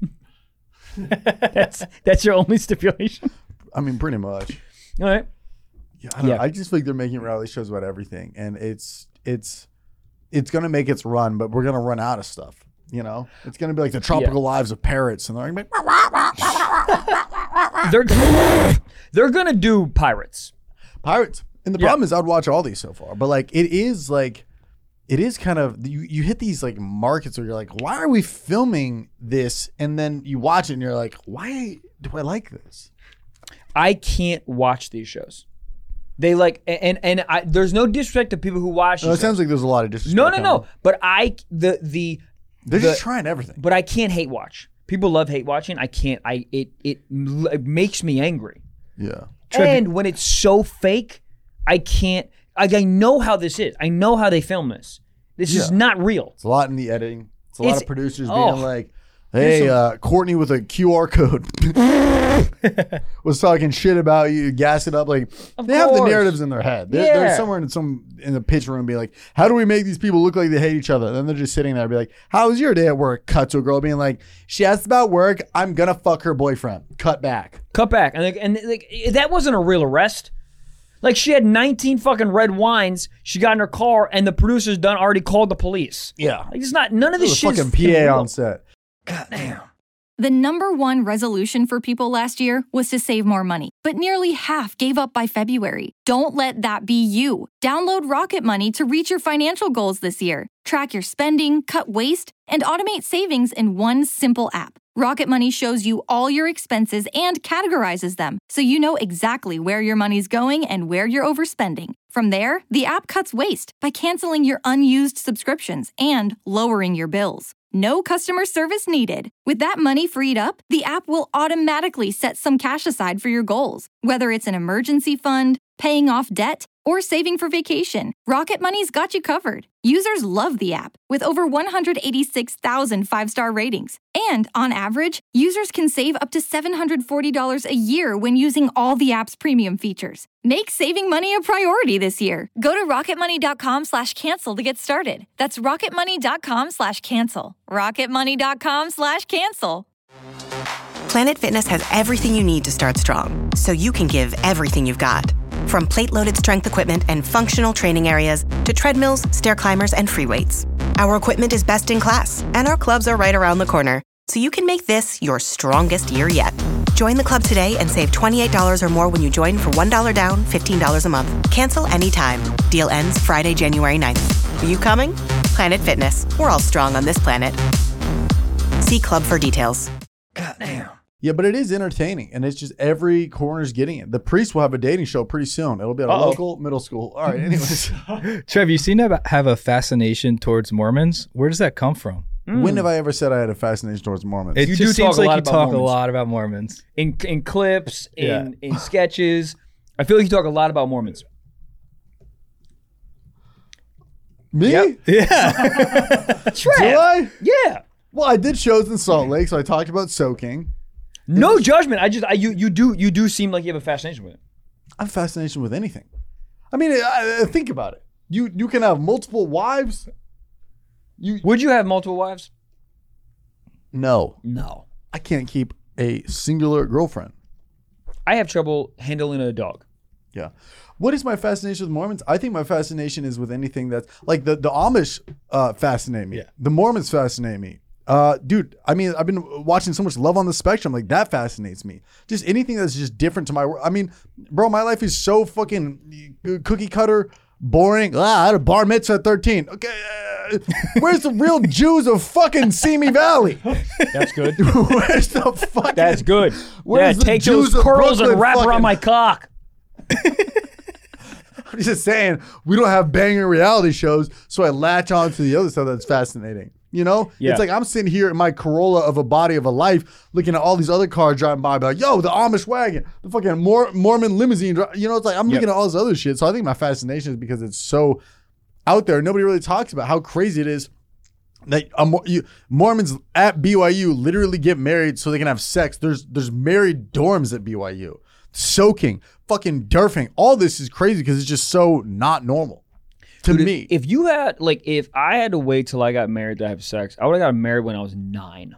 that's your only stipulation? I mean, pretty much. All right. Yeah, I don't know. I just feel like they're making reality shows about everything, and it's gonna make its run, but we're gonna run out of stuff. You know, it's gonna be like the tropical lives of parrots, and they're gonna be they're gonna do pirates. And the problem is, I'd watch all these so far, but like it is kind of you hit these like markets where you're like, why are we filming this? And then you watch it and you're like, why do I like this? I can't watch these shows. They like and there's no disrespect to people who watch. No, it sounds like there's a lot of disrespect. No. But they're just trying everything. But I can't hate watch. People love hate watching. I can't. It makes me angry. Yeah. And when it's so fake, I can't. I know how this is. I know how they film this. This is not real. It's a lot in the editing. It's a lot of producers being like, hey, Courtney with a QR code was talking shit about you, gas it up. Like they have the narratives in their head. They're somewhere in the pitch room being like, how do we make these people look like they hate each other? And then they're just sitting there and be like, how was your day at work? Cut to a girl being like, she asked about work. I'm going to fuck her boyfriend. Cut back. And that wasn't a real arrest. Like she had 19 fucking red wines. She got in her car and the producers already called the police. Yeah. Like it's not, none of this shit is fucking PA on set. God damn. The number one resolution for people last year was to save more money, but nearly half gave up by February. Don't let that be you. Download Rocket Money to reach your financial goals this year. Track your spending, cut waste, and automate savings in one simple app. Rocket Money shows you all your expenses and categorizes them, so you know exactly where your money's going and where you're overspending. From there, the app cuts waste by canceling your unused subscriptions and lowering your bills. No customer service needed. With that money freed up, the app will automatically set some cash aside for your goals. Whether it's an emergency fund, paying off debt, or saving for vacation, Rocket Money's got you covered. Users love the app, with over 186,000 five-star ratings. And on average, users can save up to $740 a year when using all the app's premium features. Make saving money a priority this year. Go to rocketmoney.com/cancel to get started. That's rocketmoney.com/cancel. rocketmoney.com/cancel. Planet Fitness has everything you need to start strong, so you can give everything you've got. From plate-loaded strength equipment and functional training areas to treadmills, stair climbers, and free weights. Our equipment is best in class, and our clubs are right around the corner, so you can make this your strongest year yet. Join the club today and save $28 or more when you join for $1 down, $15 a month. Cancel anytime. Deal ends Friday, January 9th. Are you coming? Planet Fitness. We're all strong on this planet. See club for details. Goddamn. Yeah, but it is entertaining, and it's just every corner's getting it. The Priest will have a dating show pretty soon. It'll be at a local middle school. All right, anyways. Trev, you seem to have a fascination towards Mormons. Where does that come from? When have I ever said I had a fascination towards Mormons? It You just do seems talk a like lot you about talk a Mormons. lot about Mormons. In clips, in sketches. I feel like you talk a lot about Mormons. Me? Yep. Yeah. Do I? Yeah. Well, I did shows in Salt Lake, so I talked about soaking. No judgment. You do seem like you have a fascination with it. I have a fascination with anything. I mean, think about it. You can have multiple wives. Would you have multiple wives? No. No. I can't keep a singular girlfriend. I have trouble handling a dog. Yeah. What is my fascination with Mormons? I think my fascination is with anything that's like the Amish fascinate me. Yeah. The Mormons fascinate me. Dude, I mean, I've been watching so much Love on the Spectrum. Like, that fascinates me. Just anything that's just different to my world. I mean, bro, my life is so fucking cookie cutter, boring. I had a bar mitzvah at 13. Okay, where's the real Jews of fucking Simi Valley? That's good. Where's the fucking... That's good. Where's the take Jews those of curls and Brooklyn wrap fucking- around my cock. I'm just saying, we don't have banger reality shows, so I latch on to the other stuff that's fascinating. You know? Yeah. It's like I'm sitting here in my Corolla of a body of a life looking at all these other cars driving by, like, yo, the Amish wagon, the fucking Mormon limousine. You know, it's like I'm looking at all this other shit. So I think my fascination is because it's so out there. Nobody really talks about how crazy it is that Mormons at BYU literally get married so they can have sex. There's married dorms at BYU. Soaking, fucking durfing. All this is crazy because it's just so not normal to me. If you had, like, if I had to wait till I got married to have sex, I would have got married when I was 9.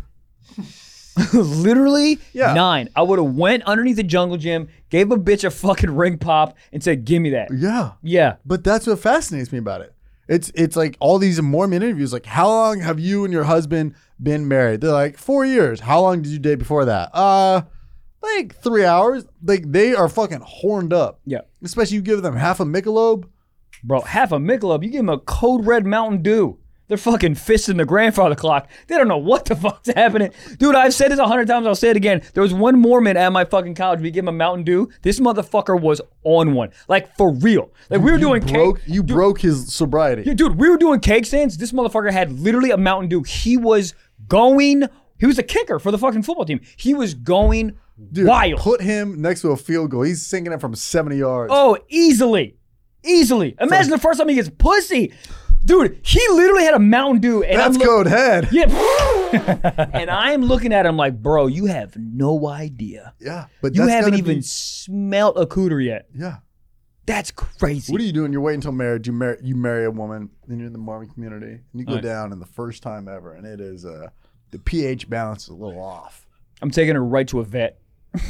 Literally 9. I would have went underneath the jungle gym, gave a bitch a fucking ring pop, and said, "Give me that." Yeah. Yeah. But that's what fascinates me about it. It's like all these Mormon interviews, like, how long have you and your husband been married? They're like, 4 years. How long did you date before that? Like 3 hours. Like, they are fucking horned up. Yeah. Especially you give them half a Michelob. Bro, half a Michelob, you give them a Code Red Mountain Dew. They're fucking fisting the grandfather clock. They don't know what the fuck's happening. Dude, I've said this 100 times. I'll say it again. There was one Mormon at my fucking college. We gave him a Mountain Dew. This motherfucker was on one. Like, for real. Like, we were doing cake. You broke his sobriety. Yeah, dude, we were doing cake stands. This motherfucker had literally a Mountain Dew. He was a kicker for the fucking football team. He was going wild. Put him next to a field goal. He's sinking it from 70 yards. Oh, easily. Imagine the first time he gets pussy. Dude, he literally had a Mountain Dew. And that's code head. Yeah. And I'm looking at him like, bro, you have no idea. Yeah. But you that's haven't gotta even be- smelt a cooter yet. Yeah. That's crazy. What are you doing? You're waiting until marriage. You marry a woman, then you're in the Mormon community, and you go Right. down in the first time ever, and it is the pH balance is a little off. I'm taking her right to a vet.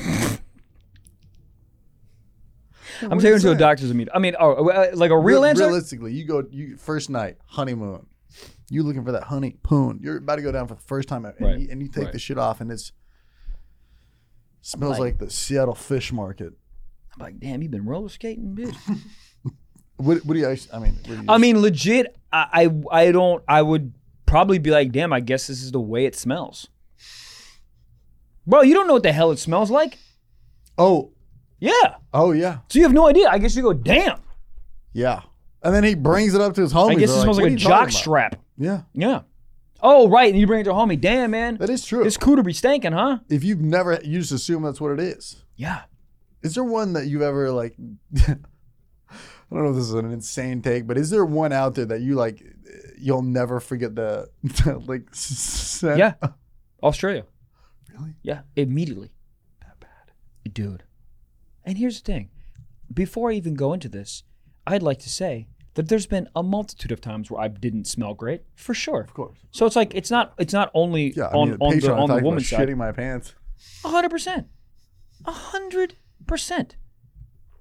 I'm taking her to a doctor's immediate. I mean, like a real answer? Realistically, you first night, honeymoon. You looking for that honeypoon. You're about to go down for the first time ever, Right. and you take Right. the shit off, and it smells like the Seattle fish market. I'm like, damn, you been roller skating, bitch. What do you? I mean, legit. I would probably be like, damn. I guess this is the way it smells, bro. You don't know what the hell it smells like. Oh Yeah. yeah, So you have no idea. I guess you go, damn. yeah. And then he brings it up to his homies. I guess it They're smells "What like are a you talking jock about?" strap. Yeah, Yeah. Oh, right. And you bring it to a homie. Damn, man. that is true. This cooter be stinking, huh? If you've never, you just assume that's what it is. Yeah. Is there one that you've ever like? I don't know if this is an insane take, but is there one out there that you like? You'll never forget the like scent? Yeah. Australia. Really? Yeah. Immediately. That bad? Dude. And here's the thing. Before I even go into this, I'd like to say that there's been a multitude of times where I didn't smell great, for sure. Of course. So it's like it's not only Yeah. on the woman's side. shitting my pants. 100%. 100%.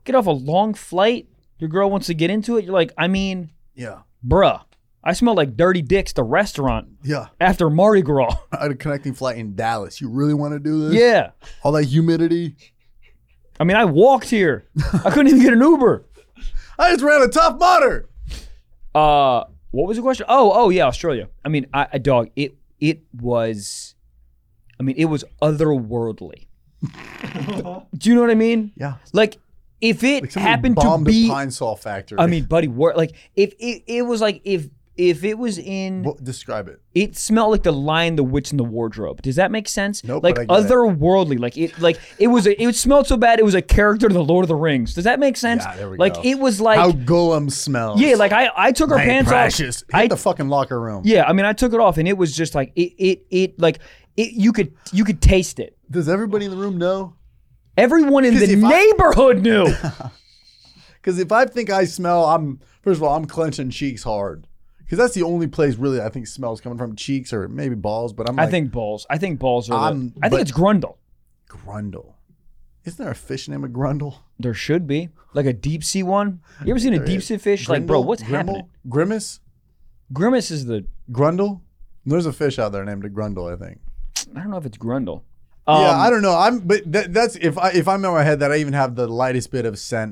Get off a long flight. Your girl wants to get into it. You're like, I mean, Yeah. bruh, I smell like dirty dicks at the restaurant Yeah. after Mardi Gras. I had a connecting flight in Dallas. You really want to do this? Yeah. All that humidity. I mean, I walked here. I couldn't even get an Uber. I just ran a Tough Mudder. What was the question? Oh yeah, Australia. I mean, it was otherworldly. Do you know what I mean? Yeah. Like, if it Like somebody happened to bombed be, a Pine Sol factory. I mean, buddy, like if it was like if it was in, describe it. it smelled like The Lion, the Witch, and the Wardrobe. Does that make sense? Nope, Like but I get it. otherworldly. It smelled so bad it was a character to the Lord of the Rings. Does that make sense? Yeah, there we like go. it was like How Golem smells. yeah, like I took her Hey, pants Precious. off. Hit the fucking locker room. Yeah, I mean, I took it off, and it was just like you could taste it. Does everybody in the room know? Everyone in 'Cause the if I- neighborhood knew. Because if I think I smell, first of all, I'm clenching cheeks hard. Because that's the only place really I think smells coming from, cheeks or maybe balls. But I think balls. I think balls are. I think but- it's Grundle. Grundle. Isn't there a fish named Grundle? There should be like a deep sea one. You ever seen a deep sea fish? Like, bro, what's happening? Grimace? Grimace is the. Grundle? There's a fish out there named a Grundle, I think. I don't know if it's Grundle. Yeah, I don't know. But that's if I'm in my head that I even have the lightest bit of scent.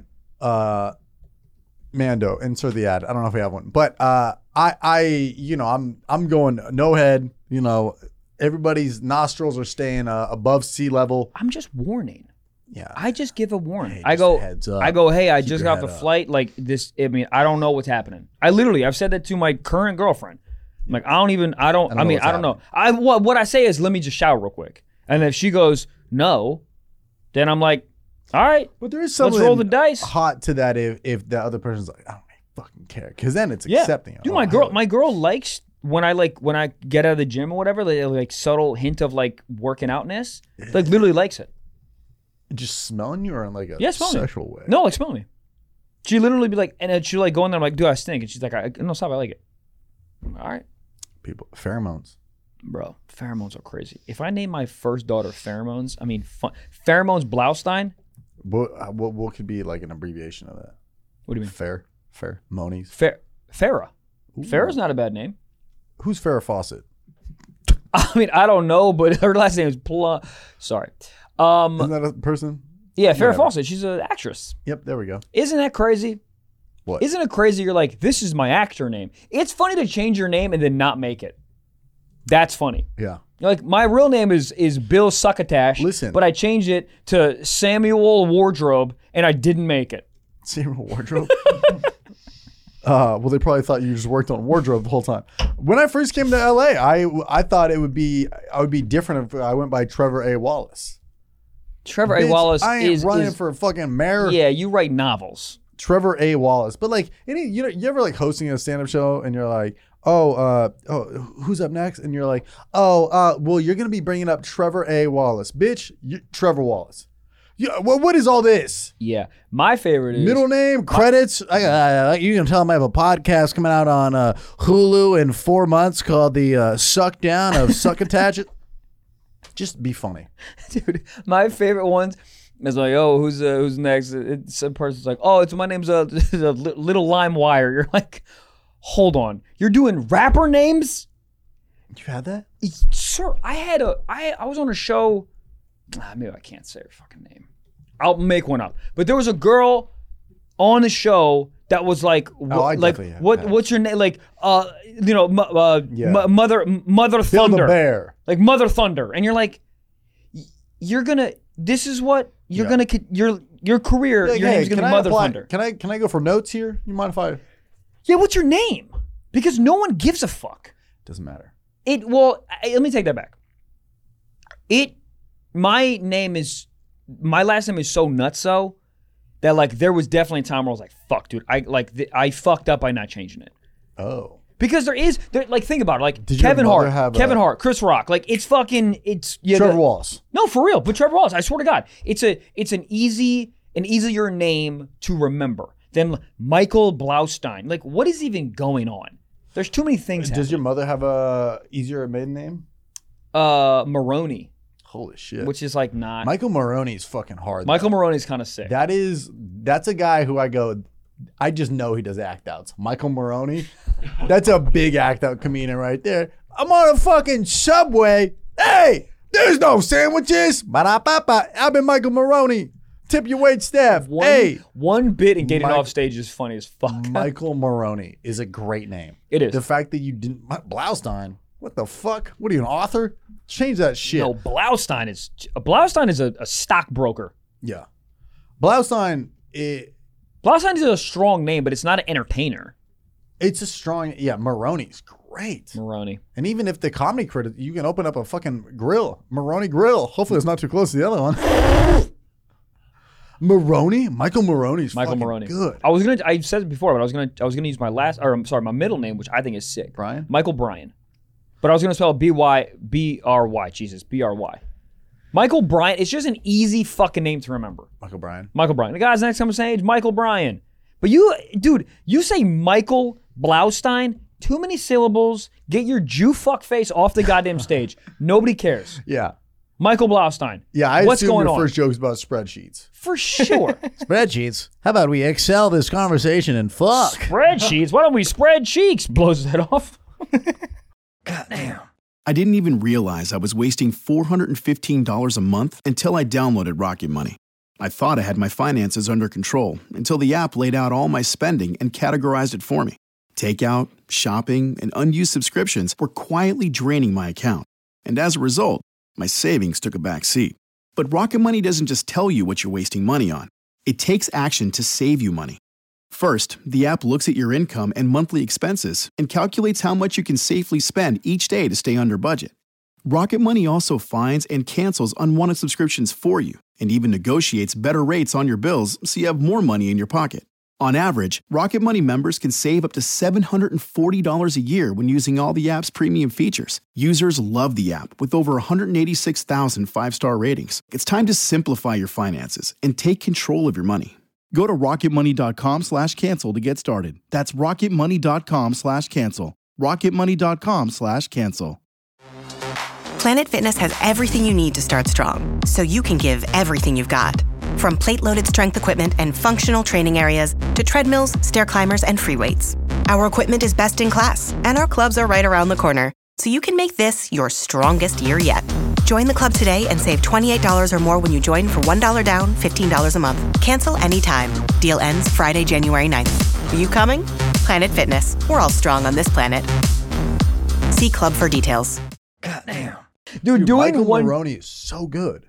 Mando, insert the ad. I don't know if we have one, but I'm going no head. You know, everybody's nostrils are staying above sea level. I'm just warning. Yeah, I just give a warning. Hey, I just go. heads up. I go. Hey, I Keep just your got off the head up. flight. Like this. I mean, I don't know what's happening. I've said that to my current girlfriend. I'm like, I don't know. What I say is, let me just shower real quick. And if she goes no, then I'm like, all right. But there is something let's roll the dice. hot to that if the other person's like, I don't fucking care, because then it's Yeah. accepting it. Dude, Oh, my girl likes when I get out of the gym or whatever, like subtle hint of like working outness. Like literally likes it. just smelling you or in like a Yeah, smelling me. sexual way. No, like smelling me. She literally be like, and then she like go in there. I'm like, dude, I stink, and she's like, no, stop, I like it. All right, People pheromones. bro, pheromones are crazy. If I name my first daughter Pheromones, I mean Pheromones Blaustein. What could be like an abbreviation of that? What do you mean? Fair Monies. Farrah. Farrah's not a bad name. Who's Farrah Fawcett? I mean, I don't know, but her last name is Sorry. Isn't that a person? Yeah, Farrah Whatever. Fawcett. She's an actress. Yep, there we go. Isn't that crazy? What? Isn't it crazy? You're like, this is my actor name. It's funny to change your name and then not make it. That's funny. Yeah. You're like, my real name is Bill Succotash. Listen. But I changed it to Samuel Wardrobe and I didn't make it. Samuel Wardrobe. Well, they probably thought you just worked on wardrobe the whole time. When I first came to LA, I thought I would be different if I went by Trevor A. Wallace. Trevor A. Bitch, Wallace I ain't is running for a fucking mayor. Yeah, you write novels. Trevor A. Wallace. But like, you ever like hosting a stand-up show and you're like, who's up next? And you're like, well, you're gonna be bringing up Trevor A. Wallace, bitch. Trevor Wallace. Yeah. Well, what is all this? Yeah, my favorite is Middle name, credits. You can tell them I have a podcast coming out on Hulu in 4 months called the Suck Down of Succotash. Just be funny. Dude, my favorite ones is like, oh, who's next? Some person's like, oh, my name's Little Lime Wire. You're like, hold on, you're doing rapper names? You had that? Sir, I was on a show. Maybe I can't say her fucking name. I'll make one up. But there was a girl on the show that was like, what's your name? Like, Mother Bill Thunder. the Bear. Like Mother Thunder. And you're like, this is what you're gonna, your career, Like, your name's gonna be Mother Thunder. Can I go for notes here? You mind if I? Yeah, what's your name? Because no one gives a fuck. Doesn't matter. Let me take that back. My last name is so nutso that like there was definitely a time where I was like, fuck, dude, I fucked up by not changing it. Oh. Because like think about it, like Did your Kevin mother Hart, have Chris Rock, like it's Trevor Wallace. No, for real, but Trevor Wallace, I swear to God, it's an easier name to remember than Michael Blaustein. Like, what is even going on? There's too many things. Does your mother have a easier maiden name? Maroney. Holy shit. which is like not. Michael Maroney is fucking hard. Michael though. Maroney's kind of sick. That's a guy who I just know he does act outs. Michael Maroney, that's a big act out comedian right there. I'm on a fucking Subway. Hey, there's no sandwiches. Ba-da-ba-ba. I've been Michael Maroney. Tip your wait staff. One bit in getting off stage is funny as fuck. Michael Maroney is a great name. It is. The fact that you didn't Blaustein. What the fuck? What are you, an author? Change that shit. No, Blaustein is a stockbroker. Yeah. Blaustein is a strong name, but it's not an entertainer. It's a strong, Maroney's great. Maroney. And even if the comedy critic, you can open up a fucking grill. Maroney Grill. Hopefully it's not too close to the other one. Michael Maroney's fucking good. I said it before, but I was gonna use my middle name, which I think is sick. Brian? Michael Bryan. But I was gonna spell B-R-Y. Jesus, B-R-Y. Michael Bryan, it's just an easy fucking name to remember. Michael Bryan. The guy's next time on stage, Michael Bryan. But you say Michael Blaustein, too many syllables, get your Jew fuck face off the goddamn stage. Nobody cares. Yeah. Michael Blaustein. Yeah, What's assume going your on? first joke's about spreadsheets. For sure. Spreadsheets? How about we excel this conversation and fuck? Spreadsheets? Why don't we spread cheeks? Blows his head off. Goddamn. I didn't even realize I was wasting $415 a month until I downloaded Rocket Money. I thought I had my finances under control until the app laid out all my spending and categorized it for me. Takeout, shopping, and unused subscriptions were quietly draining my account. And as a result, my savings took a back seat. But Rocket Money doesn't just tell you what you're wasting money on. It takes action to save you money. First, the app looks at your income and monthly expenses and calculates how much you can safely spend each day to stay under budget. Rocket Money also finds and cancels unwanted subscriptions for you and even negotiates better rates on your bills so you have more money in your pocket. On average, Rocket Money members can save up to $740 a year when using all the app's premium features. Users love the app with over 186,000 five-star ratings. It's time to simplify your finances and take control of your money. Go to rocketmoney.com/cancel to get started. That's rocketmoney.com/cancel. rocketmoney.com/cancel. Planet Fitness has everything you need to start strong, so you can give everything you've got. From plate-loaded strength equipment and functional training areas to treadmills, stair climbers, and free weights. Our equipment is best in class, and our clubs are right around the corner, so you can make this your strongest year yet. Join the club today and save $28 or more when you join for $1 down, $15 a month. Cancel anytime. Deal ends Friday, January 9th. Are you coming? Planet Fitness. We're all strong on this planet. See club for details. Goddamn. Dude, Michael Maroney is so good.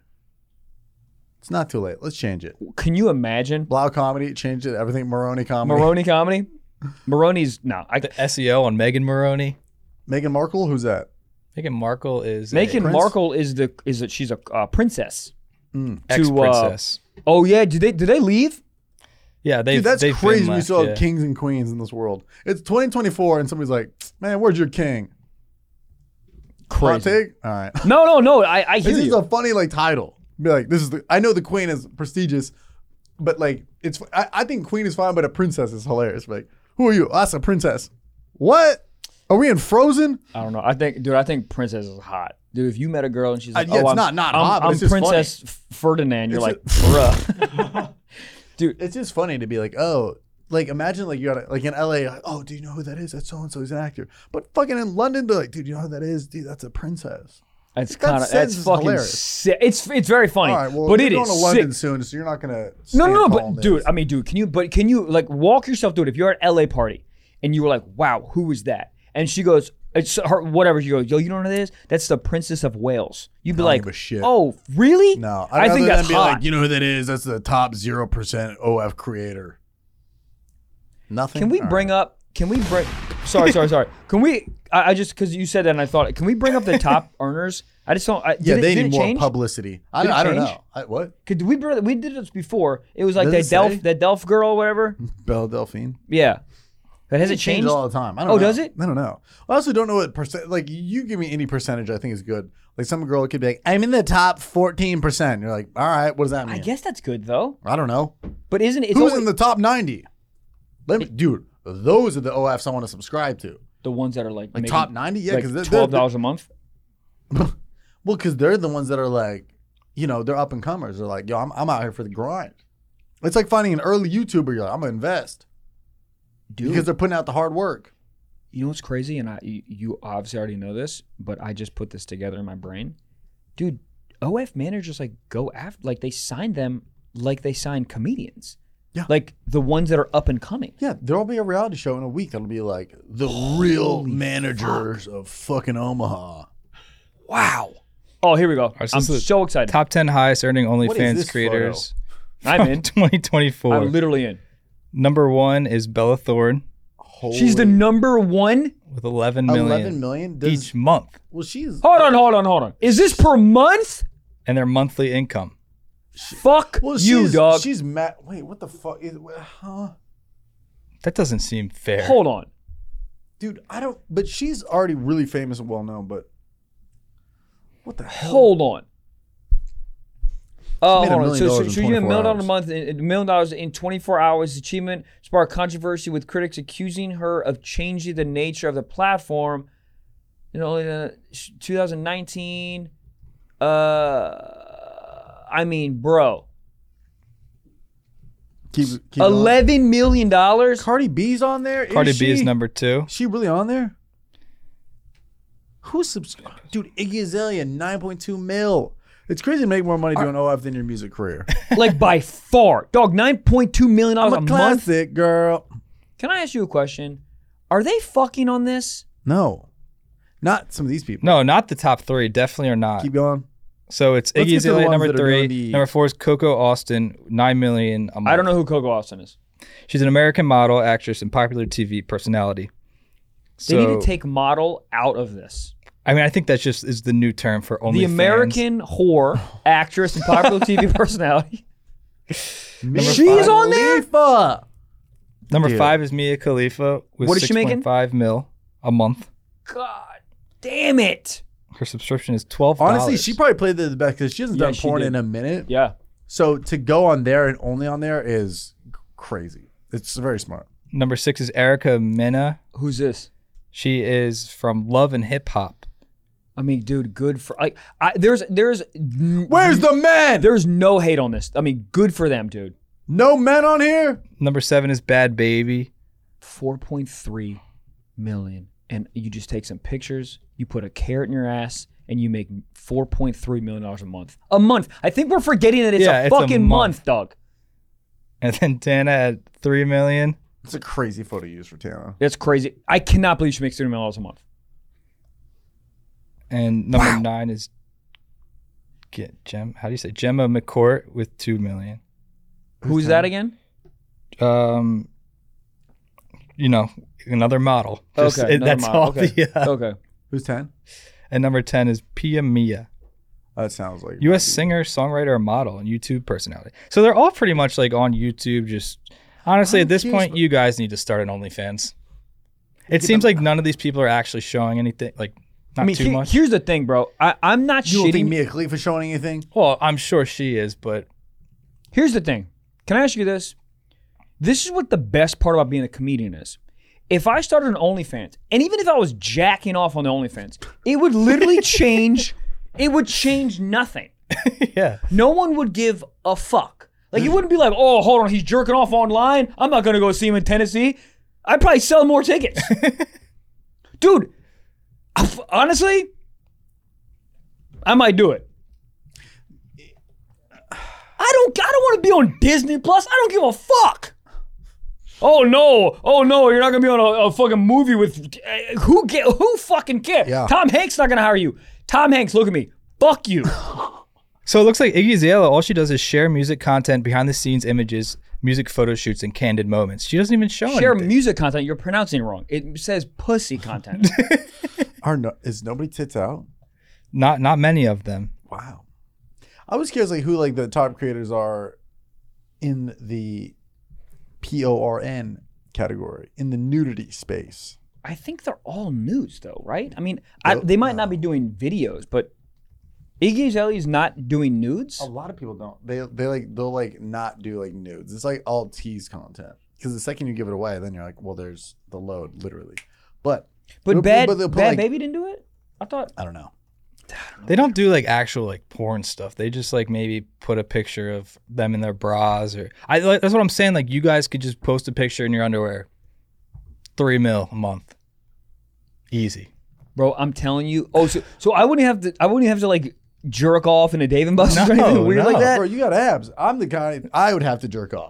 It's not too late. Let's change it. Can you imagine? Blau comedy, change it. Everything Maroney comedy. Maroney comedy? Maroney's, no. The SEO on Meghan Maroney. Meghan Markle? Who's that? Meghan Markle is Meghan Markle she's a princess. Ex-princess. Oh yeah, did they leave? Yeah, Dude, that's they've crazy. been We left, still yeah. have kings and queens in this world. It's 2024 and somebody's like, man, where's your king? Crazy. Hot take? All right. No, I hear This is you. a funny title. Be like, I know the queen is prestigious, but I think queen is fine, but a princess is hilarious. Like, who are you? That's a princess. What? Are we in Frozen? I don't know. I think princess is hot. Dude, if you met a girl and she's like, yeah, it's not hot, but I'm it's just Princess Ferdinand, you're like, bruh. Dude, it's just funny to be like, oh, imagine you got in LA, oh, do you know who that is? That's so-and-so, he's an actor. But fucking in London, they're like, dude, you know who that is? Dude, that's a princess. That's fucking hilarious. sick. It's very funny. All right, well, but you're it going is to London sick. soon, so you're not gonna. No, but dude, can you walk yourself through it? If you're at LA party and you were like, wow, who is that? And she goes, it's her, whatever. She goes, yo, you know what it is? That's the Princess of Wales. You'd be like, give a shit. Oh, really? No, I think that's be hot. like, you know who that is? That's the top 0% OF creator. Nothing. Can we bring up? Sorry. Can we? I just because you said that and I thought, can we bring up the top earners? I just don't. They need more change? publicity. Did it I don't change? know. What? We did this before. It was like Does it that Delph girl or whatever. Belle Delphine. Yeah. But has it changed all the time? I don't know. does it? I don't know. I also don't know what percent. Like, you give me any percentage, I think is good. Like, some girl could be like, I'm in the top 14%. You're like, all right, what does that mean? I guess that's good though. I don't know. But isn't it? Who's in the top 90? Dude, those are the OFs I want to subscribe to. the ones that are like making, top 90? Yeah, like because $12 a month. Well, because they're the ones that are like, they're up and comers. They're like, yo, I'm out here for the grind. It's like finding an early YouTuber. You're like, I'm gonna invest, dude, because they're putting out the hard work. You know what's crazy, and you obviously already know this, but I just put this together in my brain, dude. OF managers go after, they signed them like they signed comedians. Yeah. Like the ones that are up and coming. Yeah, there'll be a reality show in a week that'll be like the real managers of fucking Omaha. Wow. Oh, here we go. Right, I'm so excited. Top 10 highest earning OnlyFans creators. I'm in. 2024. I'm literally in. Number 1 is Bella Thorne. She's the number 1? With 11 million. 11 million? Each month. Well, she's... Hold on. Is this per month? And their monthly income. Fuck you, dog. She's mad. Wait, what the fuck? Huh? That doesn't seem fair. Hold on. Dude, but she's already really famous and well known, but what the hell? Hold on. Hold on. So she's $1 million a month, $1 million in 24 hours. Achievement sparked controversy with critics accusing her of changing the nature of the platform. 2019. I mean, bro. Keep $11 million. Cardi B's on there. Cardi B is number 2. Is she really on there? Who's subscribed? Dude, Iggy Azalea, 9.2 mil. It's crazy to make more money doing OF than your music career. By far. Dog, $9.2 million I'm a month. Classic, girl. Can I ask you a question? Are they fucking on this? No. Not some of these people. No, not the top 3. Definitely are not. Keep going. So it's Iggy Azalea, number 3. Number 4 is Coco Austin, 9 million a month. I don't know who Coco Austin is. She's an American model, actress, and popular TV personality. They need to take model out of this. I mean, I think that just is the new term for OnlyFans. The American whore, actress, and popular TV personality. She's on there? Number 5 is Mia Khalifa with what is she making? 6.5 mil a month. God damn it. Her subscription is $12. Honestly, she probably played the best because she hasn't done porn in a minute. Yeah. So to go on there and only on there is crazy. It's very smart. Number 6 is Erica Mena. Who's this? She is from Love and Hip Hop. I mean, dude, good for there's where's the men? There's no hate on this. I mean, good for them, dude. No men on here. Number 7 is Bad Baby. 4.3 million, and you just take some pictures, you put a carrot in your ass, and you make $4.3 million a month. A month. I think we're forgetting that it's a fucking month, dog. And then Tana at $3 million. It's a crazy photo use for Tana. That's crazy. I cannot believe she makes $3 million a month. And number 9 is how do you say Gemma McCourt with $2 million. Who's that again? Another model. That's all. Okay. Who's 10? And number 10 is Pia Mia. That sounds like U.S. singer, songwriter, model, and YouTube personality. So they're all pretty much on YouTube. Just honestly, at this point, you guys need to start an OnlyFans. It seems like none of these people are actually showing anything. Not too much. Here's the thing, bro. I'm not shitting. You don't think Mia Khalifa showing anything? Well, I'm sure she is, but here's the thing. Can I ask you this? This is what the best part about being a comedian is. If I started an OnlyFans, and even if I was jacking off on the OnlyFans, it would literally change. It would change nothing. Yeah. No one would give a fuck. It wouldn't be like, oh, hold on, he's jerking off online. I'm not gonna go see him in Tennessee. I'd probably sell more tickets. Dude, honestly, I might do it. I don't want to be on Disney Plus. I don't give a fuck. Oh no, you're not gonna be on a fucking movie with who fucking cares? Yeah. Tom Hanks not gonna hire you. Tom Hanks, look at me. Fuck you. So it looks like Iggy Azalea, all she does is share music content, behind the scenes images, music photo shoots, and candid moments. She doesn't even show anything. Music content, you're pronouncing it wrong. It says pussy content. Is nobody tits out? Not many of them. Wow. I was curious who the top creators are in the PORN category, in the nudity space. I think they're all nudes though, right? I mean, they might not be doing videos, but Iggy Azalea's not doing nudes. A lot of people don't. They'll not do nudes. It's all tease content. Because the second you give it away, then you're like, well, there's the load, literally. But Bad Baby didn't do it? I don't know. They don't do like actual like porn stuff. They just like maybe put a picture of them in their bras or that's what I'm saying. Like you guys could just post a picture in your underwear. $3 million a month. Easy. Bro, I'm telling you. Oh, so I wouldn't have to like jerk off in a Dave and Buster's or anything weird like that? Bro, you got abs. I'm the guy, I would have to jerk off.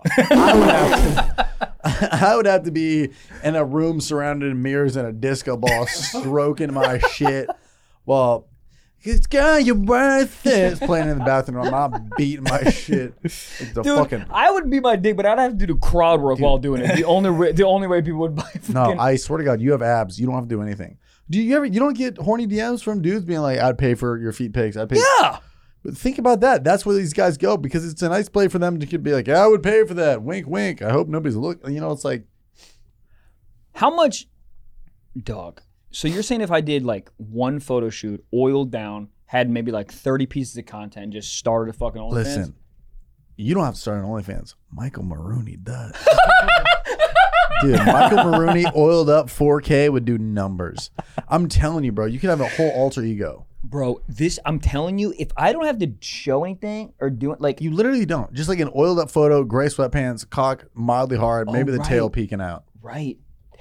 I would have to be in a room surrounded in mirrors and a disco ball stroking my shit. Well, it's got your worth it. It's playing in the bathroom. I'm beating my shit. Dude, I would be my dick, but I'd have to do crowd work while doing it. The only way people would buy fucking... No, I swear to God, you have abs. You don't have to do anything. You don't get horny DMs from dudes being like, I'd pay for your feet pics. I'd pay. Yeah. But think about that. That's where these guys go because it's a nice play for them to be like, yeah, I would pay for that. Wink, wink. I hope nobody's looking. You know, it's like. How much, dog? So you're saying if I did like one photo shoot, oiled down, had maybe like 30 pieces of content, just started a fucking OnlyFans? Listen, you don't have to start an OnlyFans. Michael Maroney does. Dude, Michael Maroney oiled up 4K would do numbers. I'm telling you, bro, you could have a whole alter ego. Bro, I'm telling you, if I don't have to show anything or do it, like... You literally don't. Just like an oiled up photo, gray sweatpants, cock mildly hard, maybe the tail peeking out. Right.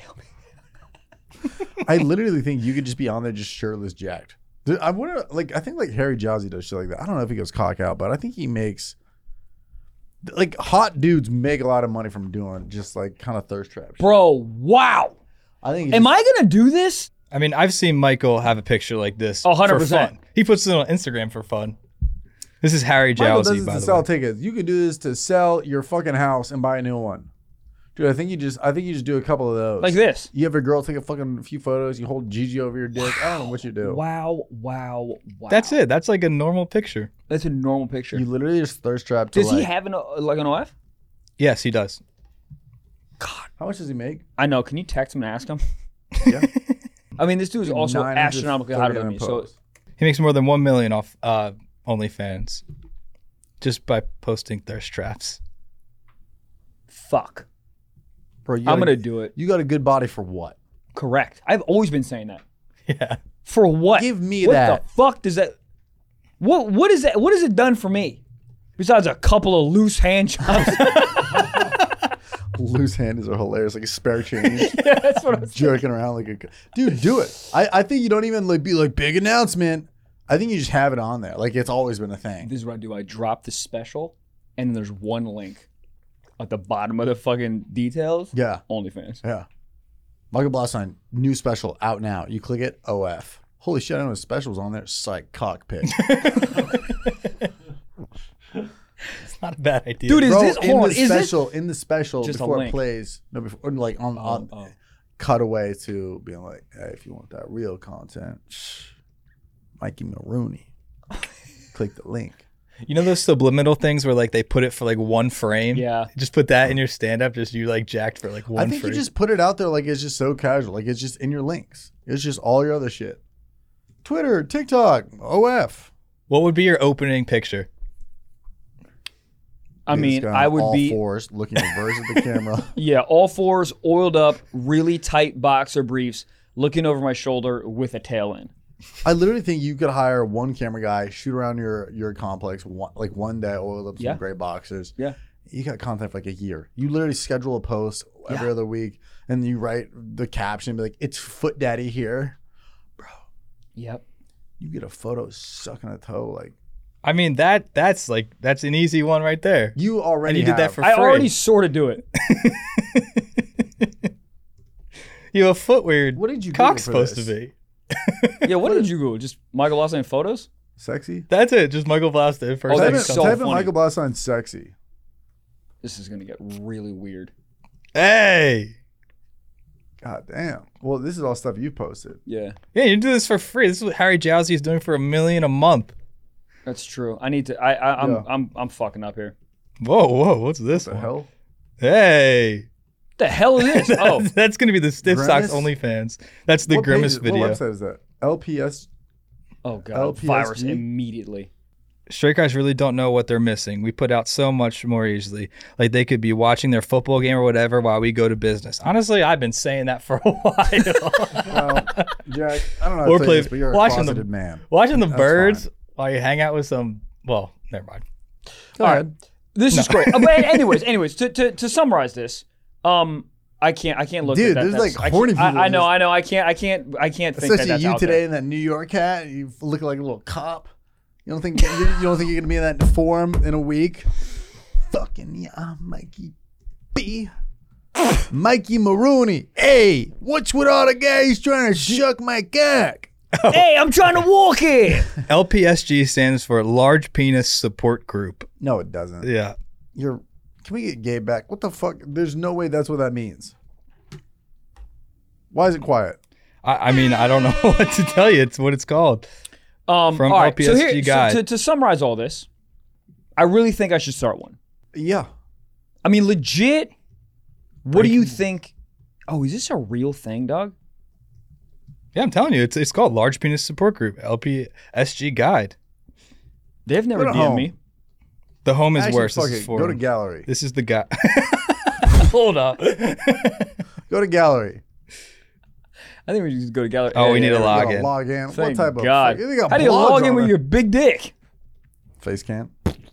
I literally think you could just be on there just shirtless jacked. Dude, I think like Harry Jowsey does shit like that. I don't know if he goes cock out, but I think he makes... Like hot dudes make a lot of money from doing just like kind of thirst traps. Bro, wow. Am I gonna do this? I mean, I've seen Michael have a picture like this 100%. for fun. He puts it on Instagram for fun. This is Harry Michael Jowsey, does this by to the sell way. tickets. You could do this to sell your fucking house and buy a new one. Dude, I think you just do a couple of those. Like this. You have a girl take a few photos, you hold Gigi over your dick. I don't know what you do. Wow. That's it. That's like a normal picture. That's a normal picture. You literally just thirst trap to Does he have an OF? Yes, he does. God. How much does he make? I know. Can you text him and ask him? Yeah. I mean, this dude is also astronomically hotter than me. So he makes more than $1 million off OnlyFans just by posting thirst traps. Fuck. Bro, I'm going to do it. You got a good body for what? Correct. I've always been saying that. Yeah. For what? Give me what that. What the fuck does that... What is that? What has it done for me? Besides a couple of loose hand jobs. Loose handers are hilarious, like a spare change. Yeah, that's what I'm jerking around like a dude. Do it. I think you don't even like be like big announcement. I think you just have it on there, like it's always been a thing. This is what I do. I drop the special, and then there's one link at the bottom of the fucking details. Yeah, OnlyFans. Yeah, Michael Blaustein, new special out now. You click it. OF. Holy shit! I know his specials on there. Psych cock pic. It's not a bad idea. Dude, Bro, is this in the special just before it plays, no, before like on cutaway to being like, hey, if you want that real content, Mikey Maroney, click the link. You know those subliminal things where like they put it for like one frame? Yeah. Just put that in your stand-up, just you like jacked for like one frame. I think you just put it out there like it's just so casual. Like it's just in your links. It's just all your other shit. Twitter, TikTok, OF. What would be your opening picture? I mean, I would be all fours, looking reverse at the camera. Yeah, all fours, oiled up, really tight boxer briefs, looking over my shoulder with a tail in. I literally think you could hire one camera guy, shoot around your complex, one day, oil up some great boxers. Yeah, you got content for like a year. You literally schedule a post every other week, and you write the caption, be like, "It's Foot Daddy here, bro." Yep. You get a photo sucking a toe, like. I mean that's an easy one right there. You already did that for free. I already sort of do it. You have a foot where what did you cock's supposed to be. Yeah, what did you Google? Just Michael Blaustein photos? Sexy? That's it. Just Michael Blaustein. Oh, that's so type in funny. Michael Blaustein sexy. This is gonna get really weird. Hey. God damn. Well, this is all stuff you posted. Yeah. Yeah, you do this for free. This is what Harry Jowsey is doing for $1 million a month. That's true. I need to. I'm fucking up here. Whoa! What's this? What the hell? Hey! What the hell is this? Oh, that's gonna be the Stiff Grimace? Socks OnlyFans. That's the Grimace video. What website is that? LPS. Oh god! LPSG? Virus immediately. straight guys really don't know what they're missing. We put out so much more easily. Like they could be watching their football game or whatever while we go to business. Honestly, I've been saying that for a while. Well, Jack, I don't know how to say this, but you're a closeted man. Watching the birds while you hang out with some, well, never mind. Go ahead. This is great. But anyways, to summarize this, I can't look Dude, at that. there's like horny people. I know. I can't think Especially that's you out today there. in that New York hat. You look like a little cop. You don't think you're gonna be in that form in a week? Fucking yeah, Mikey B. Mikey Maroney. Hey, what's with all the guys trying to shuck my cock? Hey, I'm trying to walk it. LPSG stands for Large Penis Support Group. No, it doesn't. Yeah. Can we get Gabe back? What the fuck? There's no way that's what that means. Why is it quiet? I mean, I don't know what to tell you. It's what it's called. From LPSG Guide. So to summarize all this, I really think I should start one. Yeah. I mean, legit, what do you think? Oh, is this a real thing, dog? Yeah, I'm telling you, it's called Large Penis Support Group, LPSG Guide. They've never DM'd me. The home is Actually, worse. fuck This is it. for Go to gallery. This is the guy. Hold up. Go to gallery. I think we should just go to gallery. Oh, we need to log in. Log in. Thank what type God. of? How do you log in with your big dick? face cam?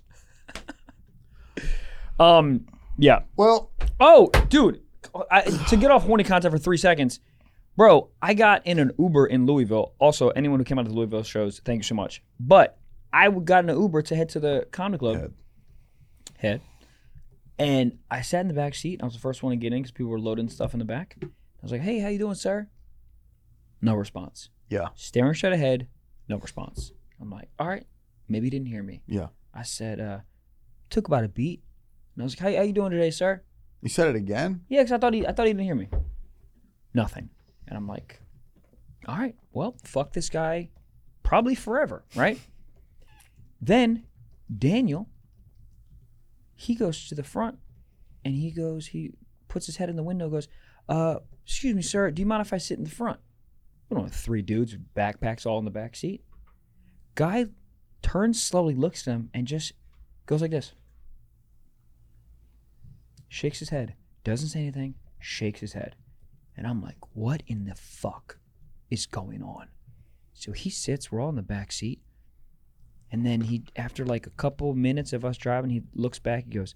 Yeah. Well. Oh, dude. To get off horny content for 3 seconds, bro, I got in an Uber in Louisville. Also, anyone who came out to the Louisville shows, thank you so much. But I got in an Uber to head to the comedy club. Head. And I sat in the back seat. I was the first one to get in because people were loading stuff in the back. I was like, hey, how you doing, sir? No response. Yeah. Staring straight ahead, no response. I'm like, all right, maybe he didn't hear me. Yeah. I said, took about a beat. And I was like, how you doing today, sir? You said it again? Yeah, because I thought he didn't hear me. Nothing. And I'm like, all right, well, fuck this guy probably forever, right? Then Daniel, he goes to the front and he puts his head in the window, goes, excuse me, sir, do you mind if I sit in the front? We don't have 3 dudes with backpacks all in the back seat. Guy turns slowly, looks at him, and just goes like this. Shakes his head, doesn't say anything, shakes his head. And I'm like, what in the fuck is going on? So he sits, we're all in the back seat. And then he, after like a couple minutes of us driving, he looks back, he goes,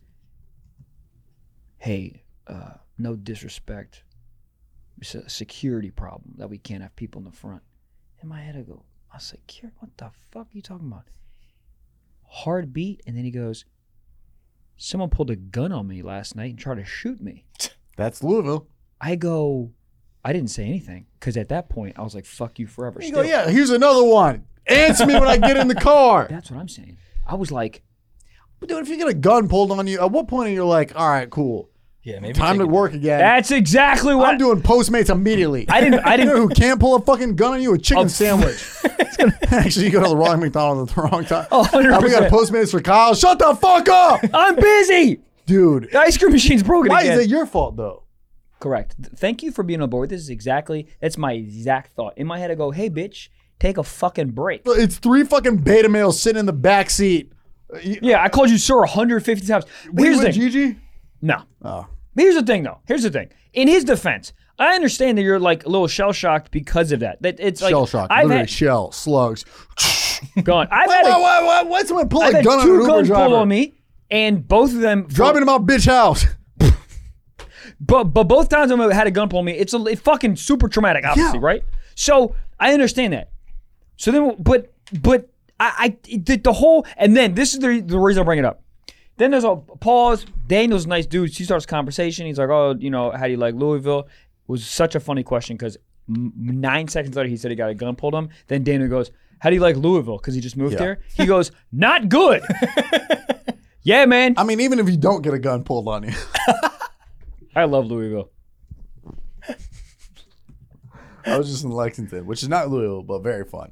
hey, no disrespect. It's a security problem that we can't have people in the front. In my head, I was like, what the fuck are you talking about? Hard beat, and then he goes, someone pulled a gun on me last night and tried to shoot me. That's Louisville. I didn't say anything, because at that point, I was like, fuck you forever. You go, yeah, here's another one. Answer me when I get in the car. That's what I'm saying. I was like, but dude, if you get a gun pulled on you, at what point are you like, all right, cool. Yeah, maybe time to work again. That's exactly what I'm doing. Postmates immediately. I didn't. You know who can't pull a fucking gun on you? A chicken sandwich. Actually, you go to the wrong McDonald's at the wrong time. 100%. We got Postmates for Kyle. Shut the fuck up. I'm busy, dude. The ice cream machine's broken Why again. is it your fault though? Correct. Thank you for being on board. That's my exact thought. In my head, I go, hey, bitch, take a fucking break. It's 3 fucking beta males sitting in the back seat. Yeah, I called you sir 150 times. But here's the thing. Gigi? No. Oh. But here's the thing, though. Here's the thing. In his defense, I understand that you're like a little shell shocked because of that. That it's like shell shock. Literally shell slugs. Gone. Why someone pull a gun on an 2 Uber guns driver? pulled on me, and both of them driving to my bitch house. But both times I had a gun pull on me, it's fucking super traumatic, obviously, right? So I understand that. So then, but I did the whole, and then this is the reason I bring it up. Then there's a pause. Daniel's a nice dude. He starts a conversation. He's like, oh, how do you like Louisville? It was such a funny question because 9 seconds later, he said he got a gun pulled on him. Then Daniel goes, how do you like Louisville? Because he just moved there. He goes, not good. Yeah, man. I mean, even if you don't get a gun pulled on you. I love Louisville. I was just in Lexington, which is not Louisville, but very fun.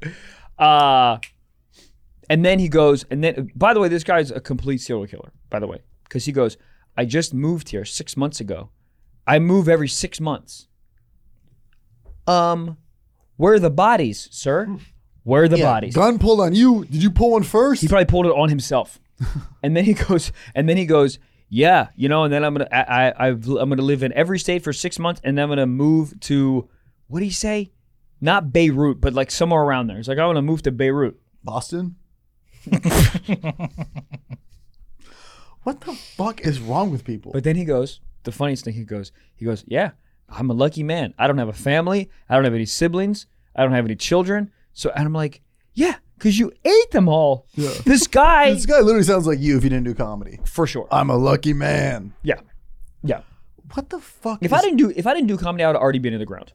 And then he goes, and then, by the way, this guy's a complete serial killer, by the way, because he goes, I just moved here 6 months ago. I move every 6 months. Where are the bodies, sir? Where are the bodies? Gun pulled on you. Did you pull one first? He probably pulled it on himself. And then he goes, yeah, you know, and then I'm gonna live in every state for 6 months, and then I'm gonna move to, what did he say? Not Beirut, but like somewhere around there. He's like, I want to move to Beirut. Boston? What the fuck is wrong with people? But then he goes, the funniest thing, he goes, yeah, I'm a lucky man. I don't have a family. I don't have any siblings. I don't have any children. So, and I'm like, yeah, because you ate them all. Yeah. This guy literally sounds like you if you didn't do comedy. For sure. I'm a lucky man. Yeah. Yeah. What the fuck? If I didn't do comedy, I would have already been in the ground.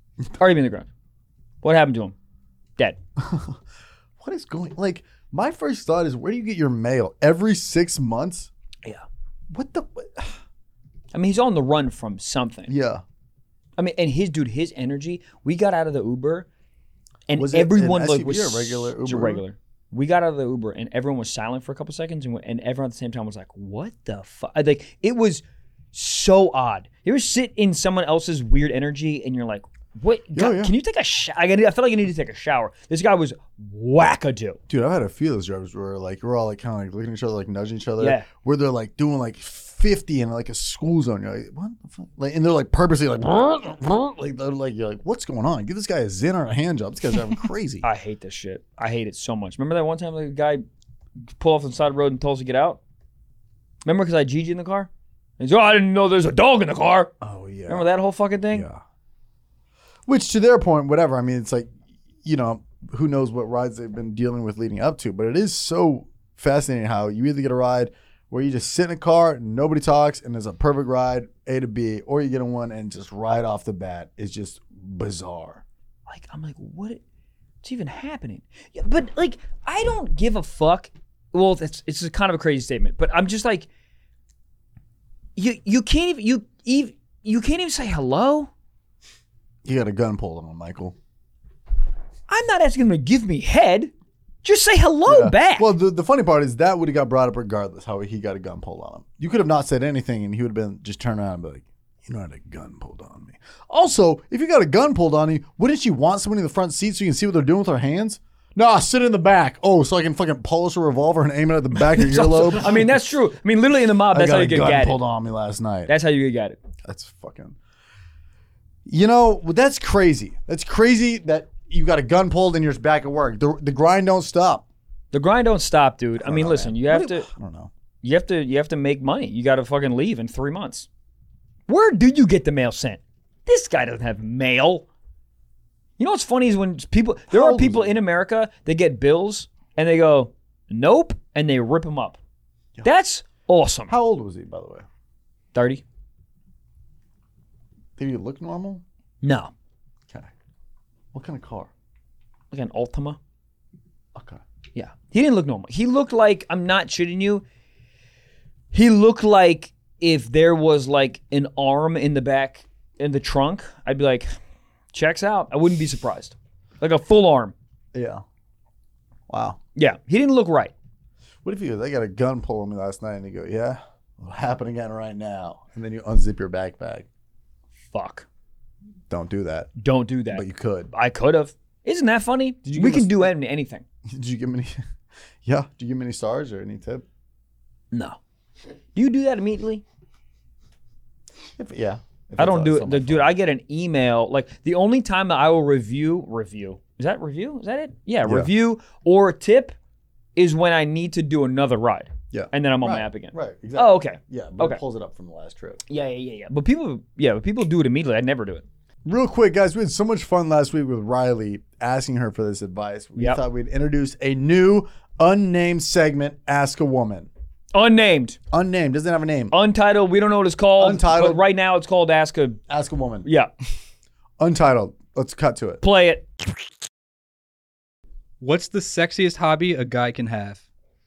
What happened to him? Dead. What is going? Like, my first thought is, where do you get your mail? Every 6 months? Yeah. What the? I mean, he's on the run from something. Yeah. I mean, and his energy. We got out of the Uber, and was everyone it like SUV was or regular Uber? Just regular. We got out of the Uber, and everyone was silent for a couple seconds, and everyone at the same time was like, "What the fuck?" Like, it was so odd. You ever sit in someone else's weird energy, and you're like, "What? God, can you take a shower?" I feel like I need to take a shower. This guy was wackadoo. Dude, I've had a few of those drivers where like we're all like kind of like looking at each other, like nudging each other. Yeah. Where they're like doing like 50 in like a school zone. You're like, what the fuck? Like, and they're like purposely like, they're like, you're like, what's going on? Give this guy a Zen or a hand job. This guy's driving crazy. I hate this shit. I hate it so much. Remember that one time the guy pulled off the side of the road and told us to get out? Remember because I GG'd in the car? And he's, I didn't know there's a dog in the car. Oh yeah. Remember that whole fucking thing? Yeah. Which to their point, whatever. I mean, it's like, you know, who knows what rides they've been dealing with leading up to, but it is so fascinating how you either get a ride where you just sit in a car, nobody talks, and there's a perfect ride, A to B, or you get in one and just right off the bat is just bizarre. Like, I'm like, what's even happening? Yeah, but like, I don't give a fuck. Well, it's kind of a crazy statement, but I'm just like, you can't even say hello. You got a gun pulled on him, Michael. I'm not asking him to give me head. Just say hello back. Well, the funny part is that would have got brought up regardless how he got a gun pulled on him. You could have not said anything and he would have been just turned around and be like, you know, I had a gun pulled on me. Also, if you got a gun pulled on you, wouldn't you want someone in the front seat so you can see what they're doing with their hands? Nah, sit in the back. Oh, so I can fucking pull us a revolver and aim it at the back of your earlobe? I mean, that's true. I mean, literally in the mob, that's how you get gun gatted. Pulled on me last night. That's how you get gatted. That's fucking... You know, that's crazy. That's crazy that you got a gun pulled and you're just back at work. The grind don't stop. The grind don't stop, dude. I mean, listen, you have to... I don't know. You have to make money. You got to fucking leave in 3 months. Where do you get the mail sent? This guy doesn't have mail. You know what's funny is when there are people in America that get bills and they go, nope, and they rip them up. Yeah. That's awesome. How old was he, by the way? 30. Did he look normal? No. Okay. What kind of car? Like an Altima. Okay. Yeah. He didn't look normal. He looked like, I'm not shitting you, he looked like if there was like an arm in the back, in the trunk, I'd be like, checks out. I wouldn't be surprised. Like a full arm. Yeah. Wow. Yeah. He didn't look right. What if he goes, I got a gun pulled on me last night, and you go, yeah, it'll happen again right now. And then you unzip your backpack. Fuck. Don't do that. Don't do that. But you could. I could have. Isn't that funny? We can do anything. Did you give him any? Yeah. Did you give him any stars or any tip? No. Do you do that immediately? If I don't do it. Dude, I get an email. Like, the only time that I will review. Is that review? Is that it? Yeah, review or tip is when I need to do another ride. Yeah. And then I'm on my app again. Right, exactly. Oh, okay. Yeah, but it pulls it up from the last trip. Yeah. But people do it immediately. I never do it. Real quick, guys, we had so much fun last week with Riley asking her for this advice. We thought we'd introduce a new unnamed segment, Ask a Woman. Unnamed. Doesn't have a name. Untitled, we don't know what it's called. Untitled. But right now it's called Ask a Woman. Yeah. Untitled. Let's cut to it. Play it. What's the sexiest hobby a guy can have?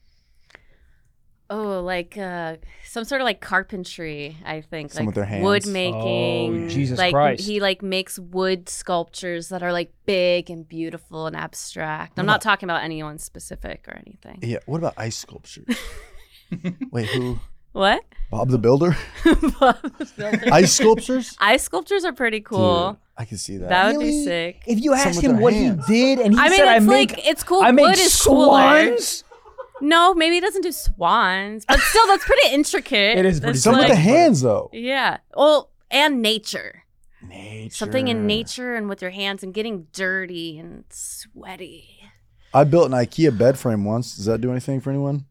Oh, like some sort of like carpentry, I think. Some like with their hands. wood making. Oh, Jesus like, Christ. He like makes wood sculptures that are like big and beautiful and abstract. I'm not talking about anyone specific or anything. Yeah. What about ice sculptures? Wait, who? What? Bob the Builder? Bob the Builder. Ice sculptures? Ice sculptures are pretty cool. Dude, I can see that. That would be sick. If you asked Some with him their what hands. he did, and he I mean, said, it's it's cool. I make Wood is cooler. swans. No, maybe he doesn't do swans, but still, that's pretty intricate. It is pretty That's Some with like- the hands, though. Yeah. Well, and nature. Nature. Something in nature and with your hands and getting dirty and sweaty. I built an IKEA bed frame once. Does that do anything for anyone?